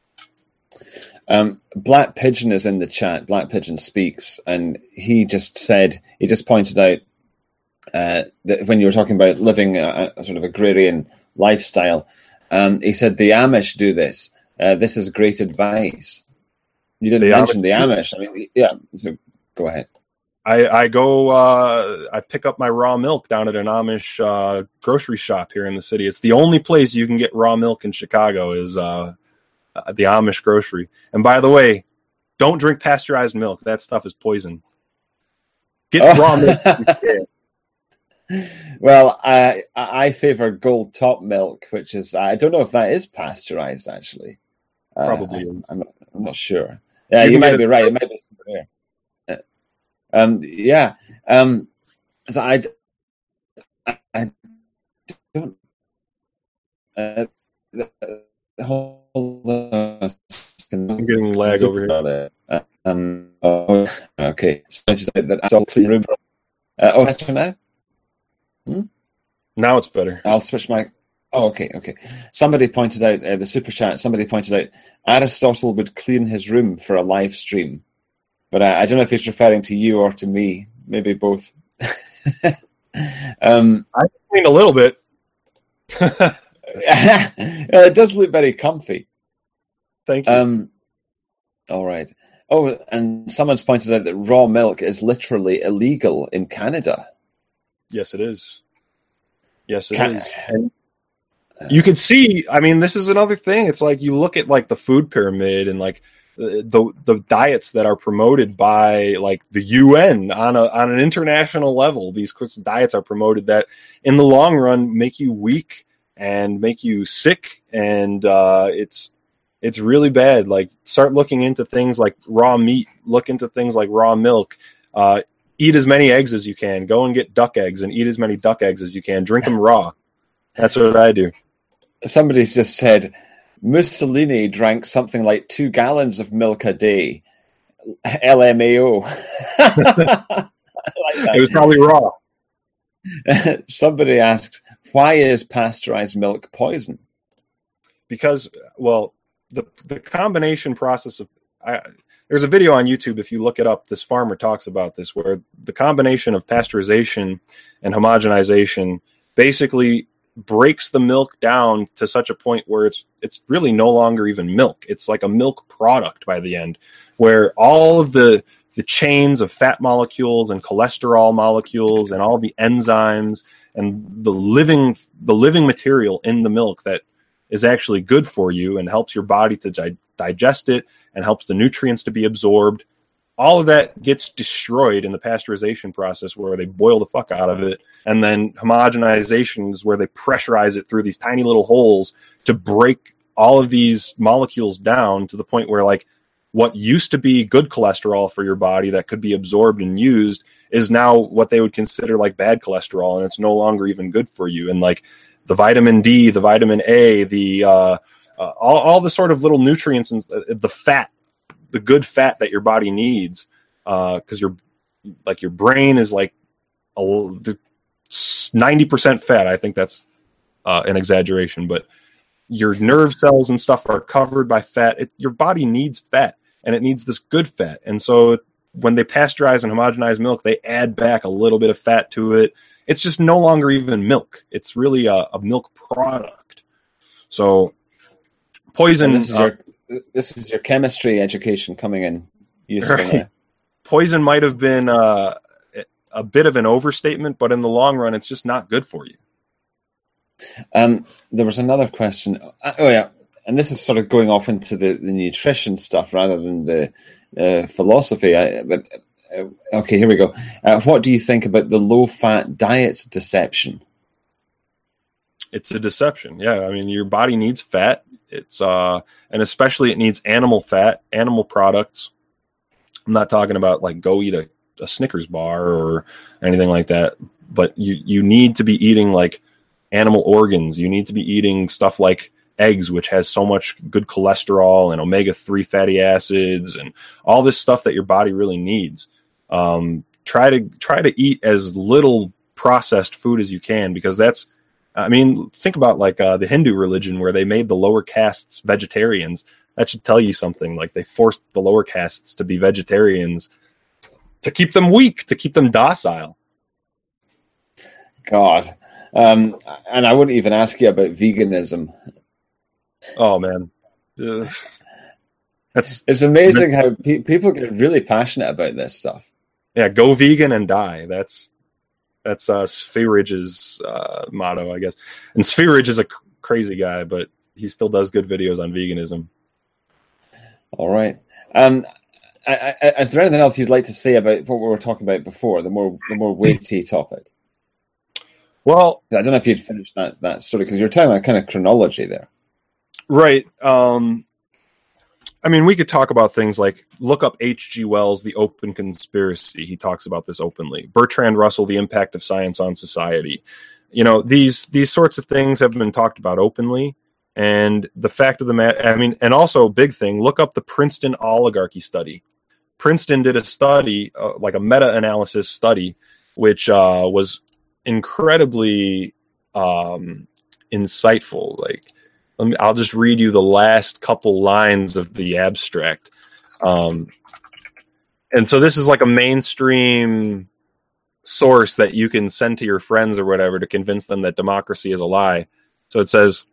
Um, Black Pigeon is in the chat. Black Pigeon speaks, and he just said, he just pointed out uh, that when you were talking about living a, a sort of agrarian lifestyle, um, he said the Amish do this. Uh, this is great advice. You didn't the mention Amish. the Amish. I mean, yeah. So go ahead. I, I go. Uh, I pick up my raw milk down at an Amish uh, grocery shop here in the city. It's the only place you can get raw milk in Chicago. Is uh, the Amish grocery. And by the way, don't drink pasteurized milk. That stuff is poison. Get Oh. raw milk. if you can. Well, I I favor gold top milk, which is I don't know if that is pasteurized actually. Uh, Probably I, is. I'm, not, I'm not sure. Yeah, You you, can might get be it- right. It might be somewhere. Uh, Um, yeah. Um, so I, I, I don't. Uh, hold on. I'm getting lag over here. Uh, um, oh, okay. So that I'll clean room. Uh, oh, that's for now. Now it's better. I'll switch my. Oh, okay, okay. Somebody pointed out uh, the super chat. Somebody pointed out Aristotle would clean his room for a live stream, but I, I don't know if he's referring to you or to me. Maybe both. um, I cleaned a little bit. it does look very comfy. Thank you. Um, all right. Oh, and someone's pointed out that raw milk is literally illegal in Canada. Yes, it is. Yes, it Can- is. And you can see, I mean, this is another thing. It's like you look at like the food pyramid and like the the diets that are promoted by like the U N on a on an international level. These diets are promoted that in the long run make you weak and make you sick, and uh, it's it's really bad. Like start looking into things like raw meat, look into things like raw milk. Uh, eat as many eggs as you can. Go and get duck eggs and eat as many duck eggs as you can. Drink them raw. That's what I do. Somebody's just said Mussolini drank something like two gallons of milk a day. L M A O. I like It was probably raw. that. Somebody asked, why is pasteurized milk poison? Because, well, the the combination process of I, there's a video on YouTube, if you look it up, this farmer talks about this, where the combination of pasteurization and homogenization basically breaks the milk down to such a point where it's it's really no longer even milk. It's like a milk product by the end, where all of the the chains of fat molecules and cholesterol molecules and all the enzymes and the living the living material in the milk that is actually good for you and helps your body to di- digest it and helps the nutrients to be absorbed. All of that gets destroyed in the pasteurization process where they boil the fuck out of it. And then homogenization is where they pressurize it through these tiny little holes to break all of these molecules down to the point where like what used to be good cholesterol for your body that could be absorbed and used is now what they would consider like bad cholesterol, and it's no longer even good for you. And like the vitamin D, the vitamin A, the uh, uh, all, all the sort of little nutrients and the fat, the good fat that your body needs, because uh, your like your brain is like ninety percent fat. I think that's uh, an exaggeration, but your nerve cells and stuff are covered by fat. It, your body needs fat, and it needs this good fat. And so when they pasteurize and homogenize milk, they add back a little bit of fat to it. It's just no longer even milk. It's really a, a milk product. So poison. This is, uh, your, this is your chemistry education coming in. Useful Right. now. Poison might have been uh, a bit of an overstatement, but in the long run, it's just not good for you. Um, there was another question. Uh, oh yeah, and this is sort of going off into the, the nutrition stuff rather than the uh, philosophy. I, but uh, okay, here we go. Uh, what do you think about the low-fat diet deception? It's a deception. Yeah, I mean, your body needs fat. It's uh, and especially it needs animal fat, animal products. I'm not talking about like go eat a, a Snickers bar or anything like that, but you you need to be eating like animal organs. You need to be eating stuff like eggs, which has so much good cholesterol and omega three fatty acids and all this stuff that your body really needs. Um, try to try to eat as little processed food as you can, because that's, I mean, think about like uh, the Hindu religion where they made the lower castes vegetarians. That should tell you something. Like they forced the lower castes to be vegetarians to keep them weak, to keep them docile. God. Um, and I wouldn't even ask you about veganism. Oh man, Ugh. that's It's amazing how pe- people get really passionate about this stuff. yeah. Go vegan and die. That's that's uh, Spheridge's uh, motto, I guess. And Spheridge is a cr- crazy guy, but he still does good videos on veganism. All right. Um, I, I, is there anything else you'd like to say about what we were talking about before, the more the more weighty topic? Well, I don't know if you'd finished that that story because you're telling that kind of chronology there. Right. Um, I mean, we could talk about things like look up H G Wells' The Open Conspiracy. He talks about this openly. Bertrand Russell, The Impact of Science on Society. You know, these these sorts of things have been talked about openly. And the fact of the matter, I mean, and also a big thing, look up the Princeton oligarchy study. Princeton did a study, uh, like a meta-analysis study, which uh, was incredibly um, insightful. Like, let me, I'll just read you the last couple lines of the abstract. Um, and so this is like a mainstream source that you can send to your friends or whatever to convince them that democracy is a lie. So it says,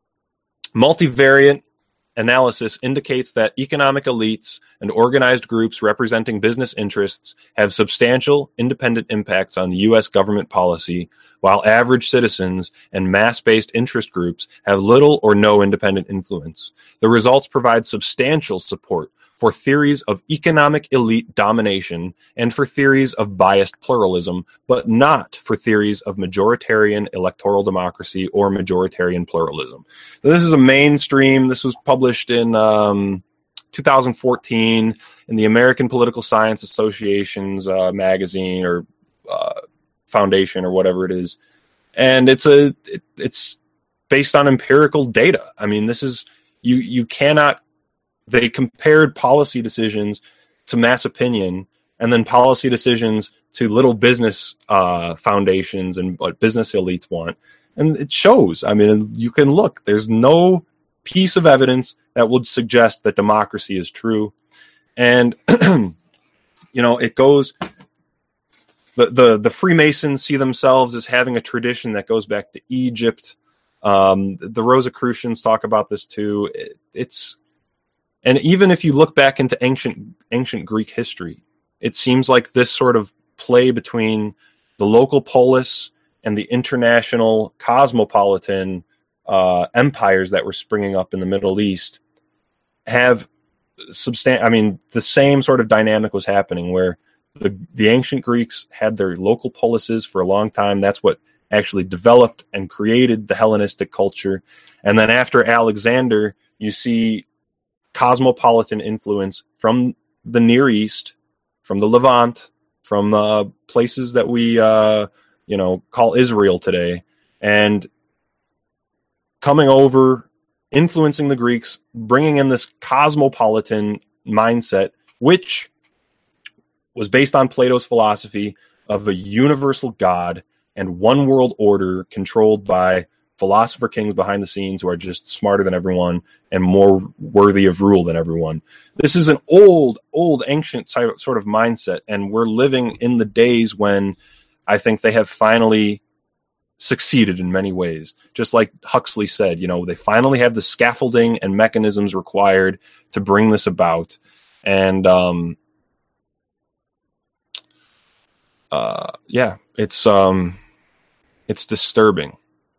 multivariate analysis indicates that economic elites and organized groups representing business interests have substantial independent impacts on U S government policy, while average citizens and mass-based interest groups have little or no independent influence. The results provide substantial support for theories of economic elite domination and for theories of biased pluralism, but not for theories of majoritarian electoral democracy or majoritarian pluralism. So this is a mainstream. This was published in um, two thousand fourteen in the American Political Science Association's uh, magazine or uh, foundation or whatever it is. And it's a it, it's based on empirical data. I mean, this is you you cannot. They compared policy decisions to mass opinion and then policy decisions to little business uh, foundations and what business elites want. And it shows. I mean, you can look. There's no piece of evidence that would suggest that democracy is true. And, you know, it goes... The, the, the Freemasons see themselves as having a tradition that goes back to Egypt. Um, the Rosicrucians talk about this too. It, it's... And even if you look back into ancient ancient Greek history, it seems like this sort of play between the local polis and the international cosmopolitan uh, empires that were springing up in the Middle East have substan- I mean, the same sort of dynamic was happening where the, the ancient Greeks had their local polises for a long time. That's what actually developed and created the Hellenistic culture. And then after Alexander, you see cosmopolitan influence from the Near East, from the Levant, from uh, places that we, uh, you know, call Israel today, and coming over, influencing the Greeks, bringing in this cosmopolitan mindset, which was based on Plato's philosophy of a universal God and one world order controlled by philosopher kings behind the scenes who are just smarter than everyone and more worthy of rule than everyone. This is an old, old, ancient sort of mindset, and we're living in the days when I think they have finally succeeded in many ways. Just like Huxley said, you know, they finally have the scaffolding and mechanisms required to bring this about. And, um, uh, yeah, it's, um, it's disturbing.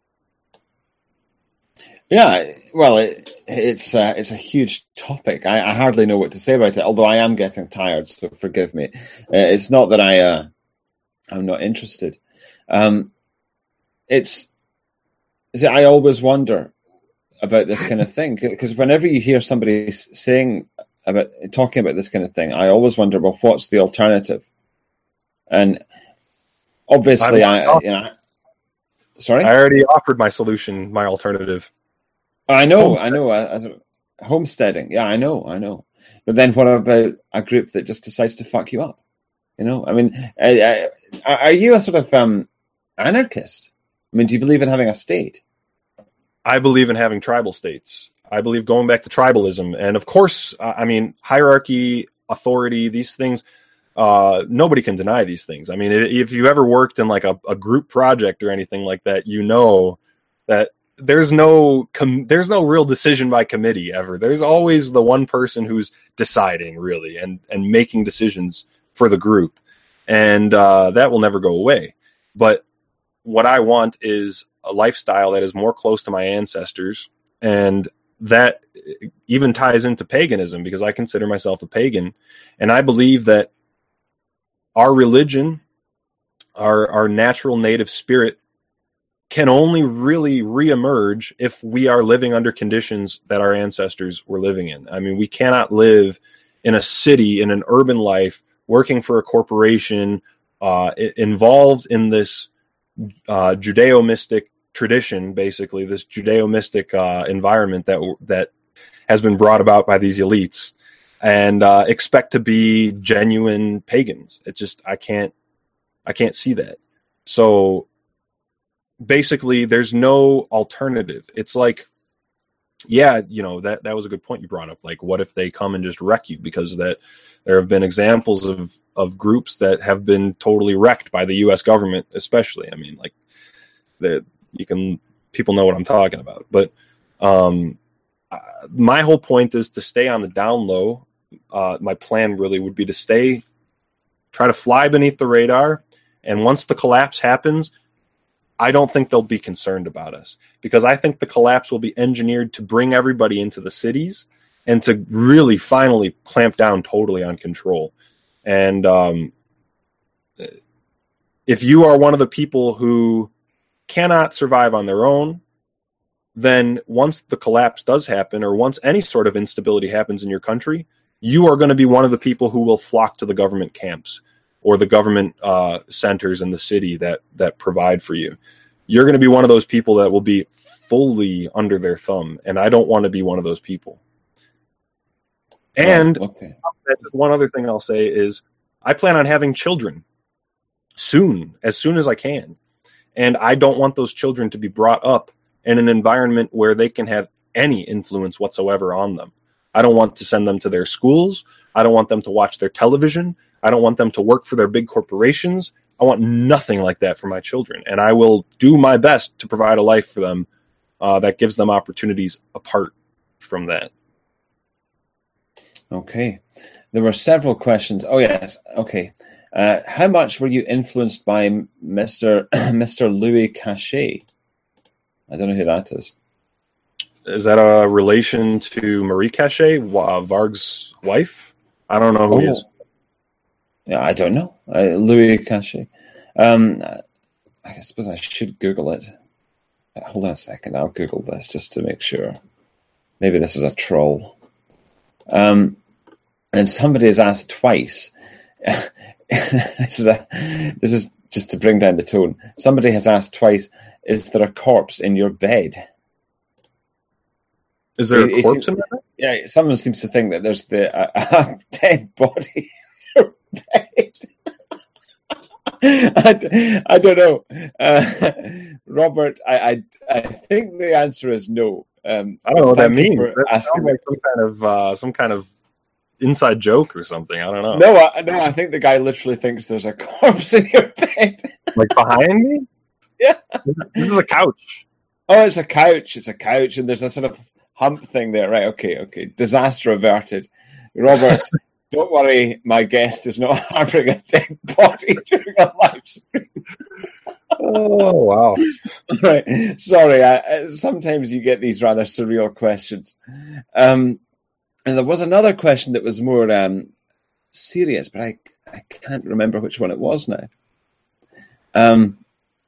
Yeah, well, it, it's uh, it's a huge topic. I, I hardly know what to say about it, although I am getting tired, so forgive me. Uh, it's not that I, uh, I'm not interested. Um, it's, see, I always wonder about this kind of thing, because whenever you hear somebody saying about, talking about this kind of thing, I always wonder, well, what's the alternative? And obviously, I, you know, sorry? I already offered my solution, my alternative. I know, I know. As a, homesteading, yeah, I know, I know. But then, what about a group that just decides to fuck you up? You know, I mean, uh, are you a sort of um, anarchist? I mean, do you believe in having a state? I believe in having tribal states. I believe going back to tribalism, and of course, I mean, hierarchy, authority, these things. Uh, nobody can deny these things. I mean, if you ever worked in like a, a group project or anything like that, you know that. There's no com- there's no real decision by committee ever. There's always the one person who's deciding really and, and making decisions for the group. And uh, that will never go away. But what I want is a lifestyle that is more close to my ancestors and that even ties into paganism, because I consider myself a pagan, and I believe that our religion, our our natural native spirit, can only really reemerge if we are living under conditions that our ancestors were living in. I mean, we cannot live in a city, in an urban life, working for a corporation, uh, involved in this uh, Judeo-mystic tradition, basically, this Judeo-mystic uh, environment that that has been brought about by these elites, and uh, expect to be genuine pagans. It's just, I can't, I can't see that. So basically, there's no alternative. It's like, yeah, you know, that, that was a good point you brought up. Like, what if they come and just wreck you? Because that there have been examples of, of groups that have been totally wrecked by the U S government, especially. I mean, like, that you can, people know what I'm talking about. But um, my whole point is to stay on the down low. Uh, my plan really would be to stay, try to fly beneath the radar. And once the collapse happens, I don't think they'll be concerned about us, because I think the collapse will be engineered to bring everybody into the cities and to really finally clamp down totally on control. And um, if you are one of the people who cannot survive on their own, then once the collapse does happen, or once any sort of instability happens in your country, you are going to be one of the people who will flock to the government camps or the government uh, centers in the city that that provide for you. You're going to be one of those people that will be fully under their thumb, and I don't want to be one of those people. And oh, okay. One other thing I'll say is I plan on having children soon, as soon as I can. And I don't want those children to be brought up in an environment where they can have any influence whatsoever on them. I don't want to send them to their schools. I don't want them to watch their television. I don't want them to work for their big corporations. I want nothing like that for my children. And I will do my best to provide a life for them uh, that gives them opportunities apart from that. Okay. There were several questions. Oh, yes. Okay. Uh, how much were you influenced by Mister Mister Louis Cachet? I don't know who that is. Is that a relation to Marie Cachet, uh, Varg's wife? I don't know who oh. he is. Yeah, I don't know. Uh, Louis Cachet. Um, I suppose I should Google it. Hold on a second. I'll Google this just to make sure. Maybe this is a troll. Um, and somebody has asked twice. this, is a, this is just to bring down the tone. Somebody has asked twice, is there a corpse in your bed? Is there it, a corpse seems, in there? Yeah, someone seems to think that there's the uh, a dead body in your bed. I, I don't know. Uh, Robert, I, I I think the answer is no. Um, I don't know what that means. That sounds like some kind of uh, some kind of inside joke or something. I don't know. No, I, no, I think the guy literally thinks there's a corpse in your bed. Like behind me? Yeah. This is a couch. Oh, it's a couch. It's a couch, and there's a sort of hump thing there. Right, okay, okay. Disaster averted. Robert, don't worry, my guest is not harboring a dead body during a live stream. Oh, wow. Right. Sorry, I, sometimes you get these rather surreal questions. Um, and there was another question that was more um, serious, but I, I can't remember which one it was now. Um,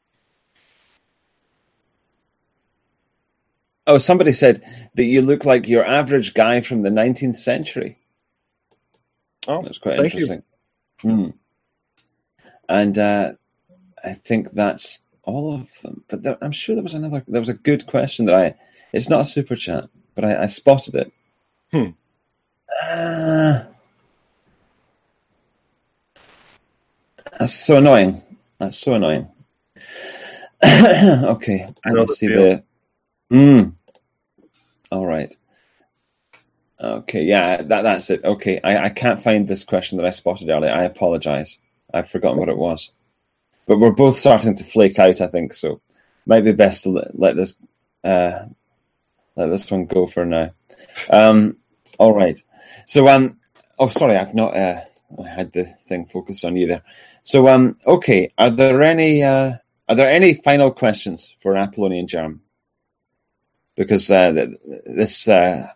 oh, somebody said that you look like your average guy from the nineteenth century. Oh, that's quite thank interesting. You. Hmm. And uh, I think that's all of them. But there, I'm sure there was another. There was a good question that I. It's not a super chat, but I, I spotted it. Hmm. Uh, that's so annoying. That's so annoying. Okay, let's see the. Hmm. All right. Okay, yeah, that that's it. Okay, I, I can't find this question that I spotted earlier. I apologize. I've forgotten what it was. But we're both starting to flake out, I think, so might be best to let, let this uh, let this one go for now. Um, all right. So, um, oh, sorry, I've not uh, I had the thing focused on you there. So, um, okay, are there any uh, are there any final questions for Apollonian Germ? because uh, this. Uh,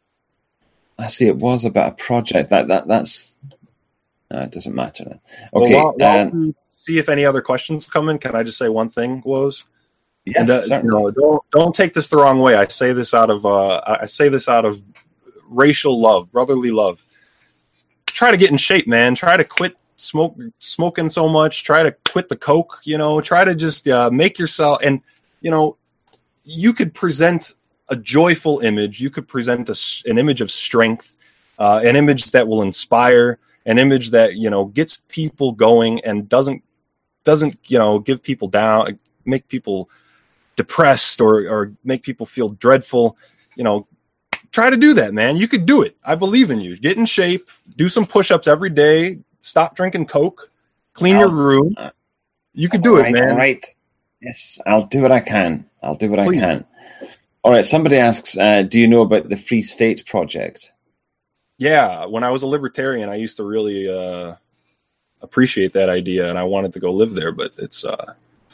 I see. It was about a project that that that's. Uh, it doesn't matter. Okay. Well, while, while um, we see if any other questions come in, can I just say one thing, Woz? Yes, and, uh, certainly. You know, don't don't take this the wrong way. I say this out of uh, I say this out of racial love, brotherly love. Try to get in shape, man. Try to quit smoke smoking so much. Try to quit the coke. You know, try to just uh, make yourself. And you know, you could present a joyful image. You could present a, an image of strength, uh, an image that will inspire, an image that, you know, gets people going and doesn't doesn't you know give people down, make people depressed or or make people feel dreadful. You know, try to do that, man. You could do it. I believe in you. Get in shape. Do some push-ups every day. Stop drinking Coke. Clean I'll, your room. You could do right, it, man. All right. Yes, I'll do what I can. I'll do what Please. I can. All right. Somebody asks, uh, do you know about the Free State Project? Yeah. When I was a libertarian, I used to really uh, appreciate that idea, and I wanted to go live there, but it's uh,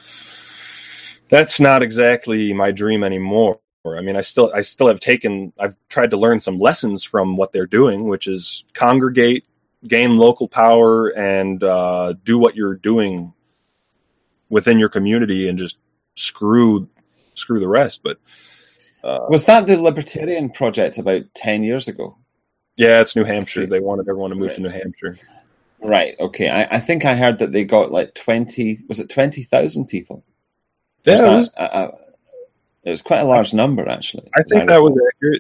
that's not exactly my dream anymore. I mean, I still, I still have taken, I've tried to learn some lessons from what they're doing, which is congregate, gain local power, and uh, do what you're doing within your community, and just screw, screw the rest. But uh, was that the Libertarian Project about ten years ago? Yeah, it's New Hampshire. They wanted everyone to move right. to New Hampshire. Right. Okay. I, I think I heard that they got like twenty. Was it twenty thousand people? Yeah, was it was, that, uh, uh, it was quite a large number, actually. I think I that was accurate.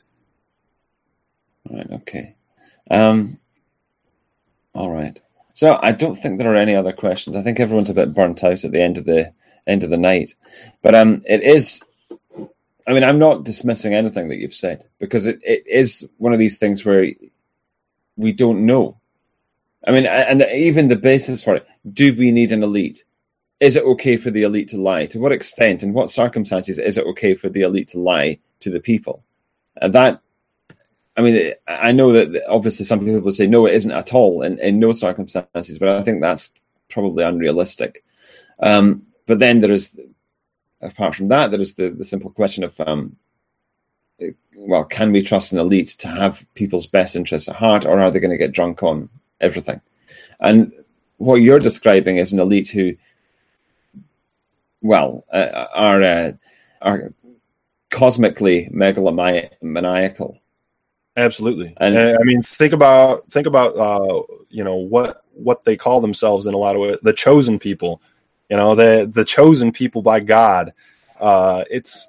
Right. Okay. Um. All right. So I don't think there are any other questions. I think everyone's a bit burnt out at the end of the end of the night, but um, it is. I mean, I'm not dismissing anything that you've said, because it, it is one of these things where we don't know. I mean, and even the basis for it. Do we need an elite? Is it okay for the elite to lie? To what extent and what circumstances is it okay for the elite to lie to the people? And that, I mean, I know that obviously some people would say, no, it isn't at all in, in no circumstances, but I think that's probably unrealistic. Um, but then there is, apart from that, there is the, the simple question of, um, well, can we trust an elite to have people's best interests at heart, or are they going to get drunk on everything? And what you're describing is an elite who, well, uh, are uh, are cosmically megalomaniacal. Absolutely, and I mean, think about think about uh, you know what what they call themselves in a lot of ways, the chosen people. You know, the the chosen people by God. Uh, it's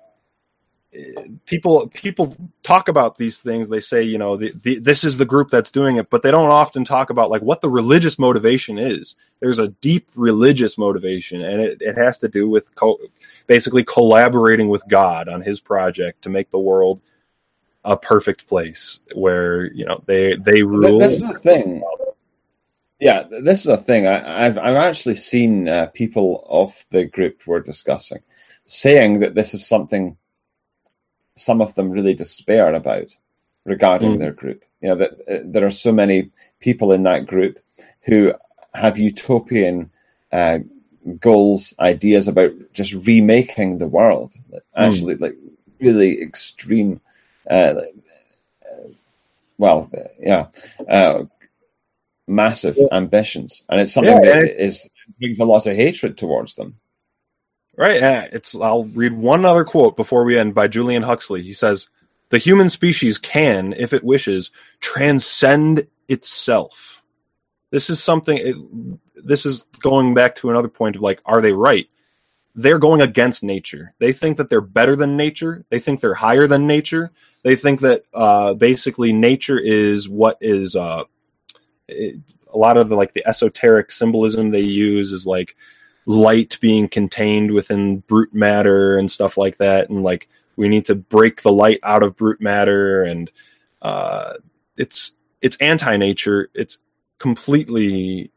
people people talk about these things. They say, you know, the, the, this is the group that's doing it, but they don't often talk about like what the religious motivation is. There's a deep religious motivation, and it, it has to do with co- basically collaborating with God on His project to make the world a perfect place where, you know, they they rule. This is the thing. Yeah, this is a thing. I, I've I've actually seen uh, people of the group we're discussing saying that this is something some of them really despair about regarding mm. their group. You know, that uh, there are so many people in that group who have utopian uh, goals, ideas about just remaking the world. Actually, mm. like really extreme. Uh, uh, well, uh, yeah. Uh, massive yeah. ambitions, and it's something yeah, that is brings a lot of hatred towards them. Right. Uh, it's. I'll read one other quote before we end by Julian Huxley. He says, "The human species can, if it wishes, transcend itself." This is something. It, this is going back to another point of like, are they right? They're going against nature. They think that they're better than nature. They think they're higher than nature. They think that uh, basically nature is what is. Uh, It, a lot of the like the esoteric symbolism they use is like light being contained within brute matter and stuff like that, and like we need to break the light out of brute matter, and uh, it's it's anti-nature. It's completely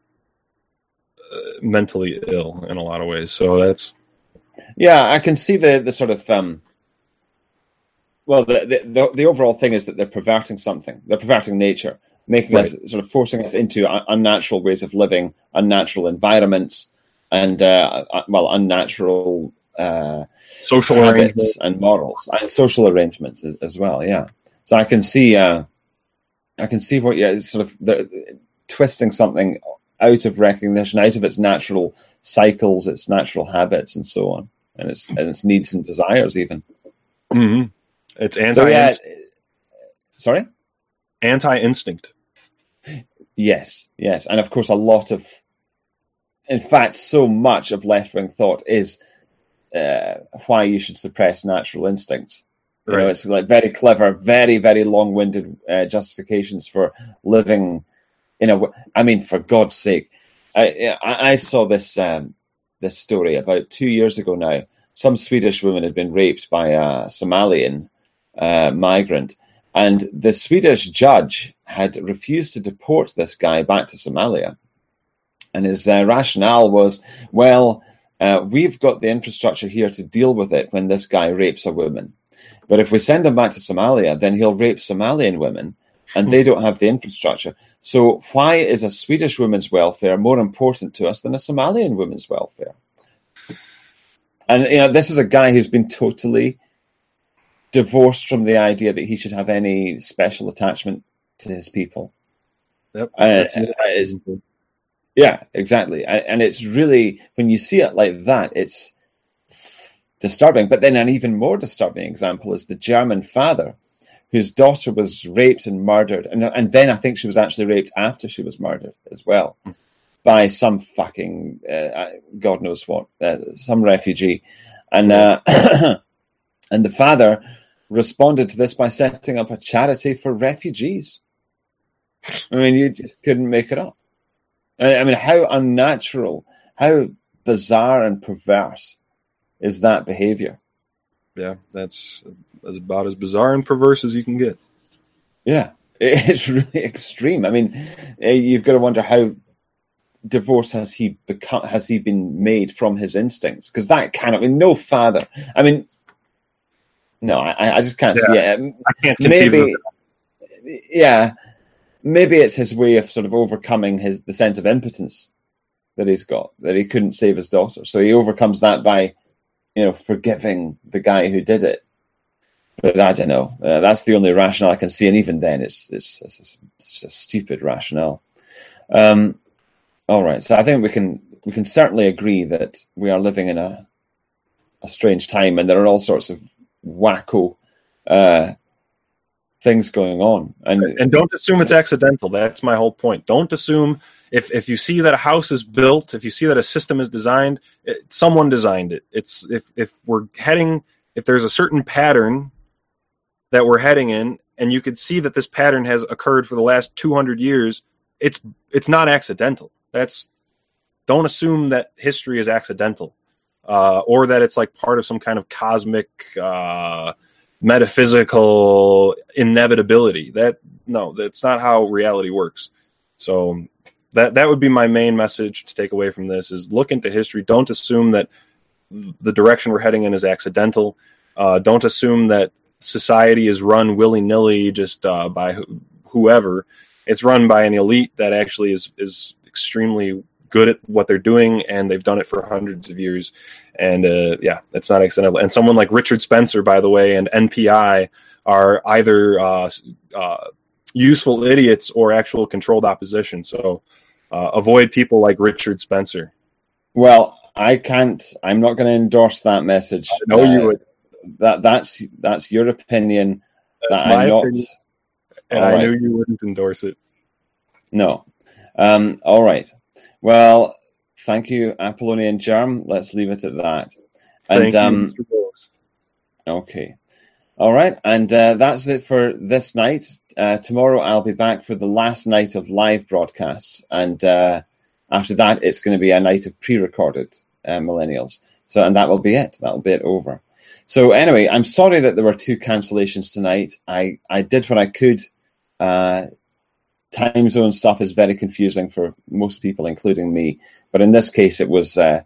uh, mentally ill in a lot of ways. So that's yeah, I can see the the sort of um, well, the the the overall thing is that they're perverting something. They're perverting nature. Making right. us sort of forcing us into unnatural ways of living, unnatural environments, and uh, well, unnatural uh, social habits arrangements and morals and social arrangements as, as well. Yeah, so I can see, uh, I can see what you're sort of the, twisting something out of recognition, out of its natural cycles, its natural habits, and so on, and its and its needs and desires, even. Mm-hmm. It's anti. So, yeah, sorry, anti-instinct. Yes, yes, and of course, a lot of, in fact, so much of left-wing thought is uh, why you should suppress natural instincts. You right. know, it's like very clever, very, very long-winded uh, justifications for living in a. I mean, for God's sake, I I, I saw this um, this story about two years ago now. Some Swedish woman had been raped by a Somalian uh, migrant, and the Swedish judge had refused to deport this guy back to Somalia. And his uh, rationale was, well, uh, we've got the infrastructure here to deal with it when this guy rapes a woman. But if we send him back to Somalia, then he'll rape Somalian women, and they don't have the infrastructure. So why is a Swedish woman's welfare more important to us than a Somalian woman's welfare? And you know, this is a guy who's been totally divorced from the idea that he should have any special attachment to his people. Yep. Uh, it's, yeah, exactly. And it's really, when you see it like that, it's disturbing. But then an even more disturbing example is the German father whose daughter was raped and murdered. And, and then I think she was actually raped after she was murdered as well. Mm. By some fucking, uh, God knows what, uh, some refugee. And uh, and the father responded to this by setting up a charity for refugees. I mean, you just couldn't make it up. I mean, how unnatural, how bizarre and perverse is that behavior? Yeah, that's, that's about as bizarre and perverse as you can get. Yeah, it's really extreme. I mean, you've got to wonder how divorce has he become? Has he been made from his instincts? Because that cannot. I mean, no father. I mean, no, I, I just can't yeah, see it. I can't conceive maybe, of it. Yeah, maybe it's his way of sort of overcoming his the sense of impotence that he's got, that he couldn't save his daughter, so he overcomes that by, you know, forgiving the guy who did it. But I don't know. Uh, that's the only rationale I can see, and even then, it's it's, it's, it's a stupid rationale. Um. All right, so I think we can we can certainly agree that we are living in a a strange time, and there are all sorts of wacko uh, things going on. And and don't assume it's accidental. That's my whole point. Don't assume if if you see that a house is built, if you see that a system is designed, it, someone designed it. It's if if we're heading, if there's a certain pattern that we're heading in, and you could see that this pattern has occurred for the last two hundred years, it's it's not accidental. That's don't assume that history is accidental, uh, or that it's like part of some kind of cosmic, uh, metaphysical inevitability. That no, that's not how reality works. So that that would be my main message to take away from this: is look into history. Don't assume that the direction we're heading in is accidental. Uh, don't assume that society is run willy nilly just uh, by wh- whoever. It's run by an elite that actually is is extremely good at what they're doing, and they've done it for hundreds of years. And uh, yeah, it's not accidental. And someone like Richard Spencer, by the way, and N P I are either uh, uh, useful idiots or actual controlled opposition. So uh, avoid people like Richard Spencer. Well, I can't. I'm not going to endorse that message. I know uh, you would. That that's that's your opinion. That's that my I'm not, opinion, and I right. knew you wouldn't endorse it. No. Um, all right. Well, thank you, Apollonian Germ. Let's leave it at that. And, thank um, you, Mister Bowes. Okay. All right. And uh, that's it for this night. Uh, tomorrow I'll be back for the last night of live broadcasts. And uh, after that, it's going to be a night of pre-recorded uh, millennials. So, and that will be it. That will be it over. So anyway, I'm sorry that there were two cancellations tonight. I, I did what I could. Uh, time zone stuff is very confusing for most people, including me. But in this case, it was, uh,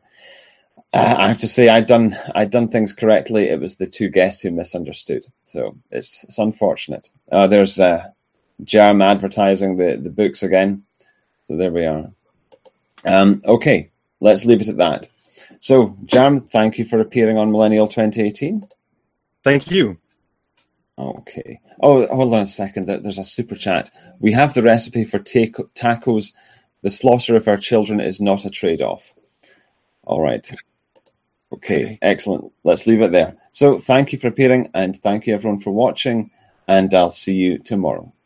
I have to say, I'd done, I'd done things correctly. It was the two guests who misunderstood. So it's, it's unfortunate. Uh, there's uh, Germ advertising the, the books again. So there we are. Um, okay, let's leave it at that. So, Jam, thank you for appearing on Millennial twenty eighteen. Thank you. Okay. Oh, hold on a second. There's a super chat. We have the recipe for taco- tacos. The slaughter of our children is not a trade-off. All right. Okay, okay, excellent. Let's leave it there. So thank you for appearing, and thank you everyone for watching, and I'll see you tomorrow.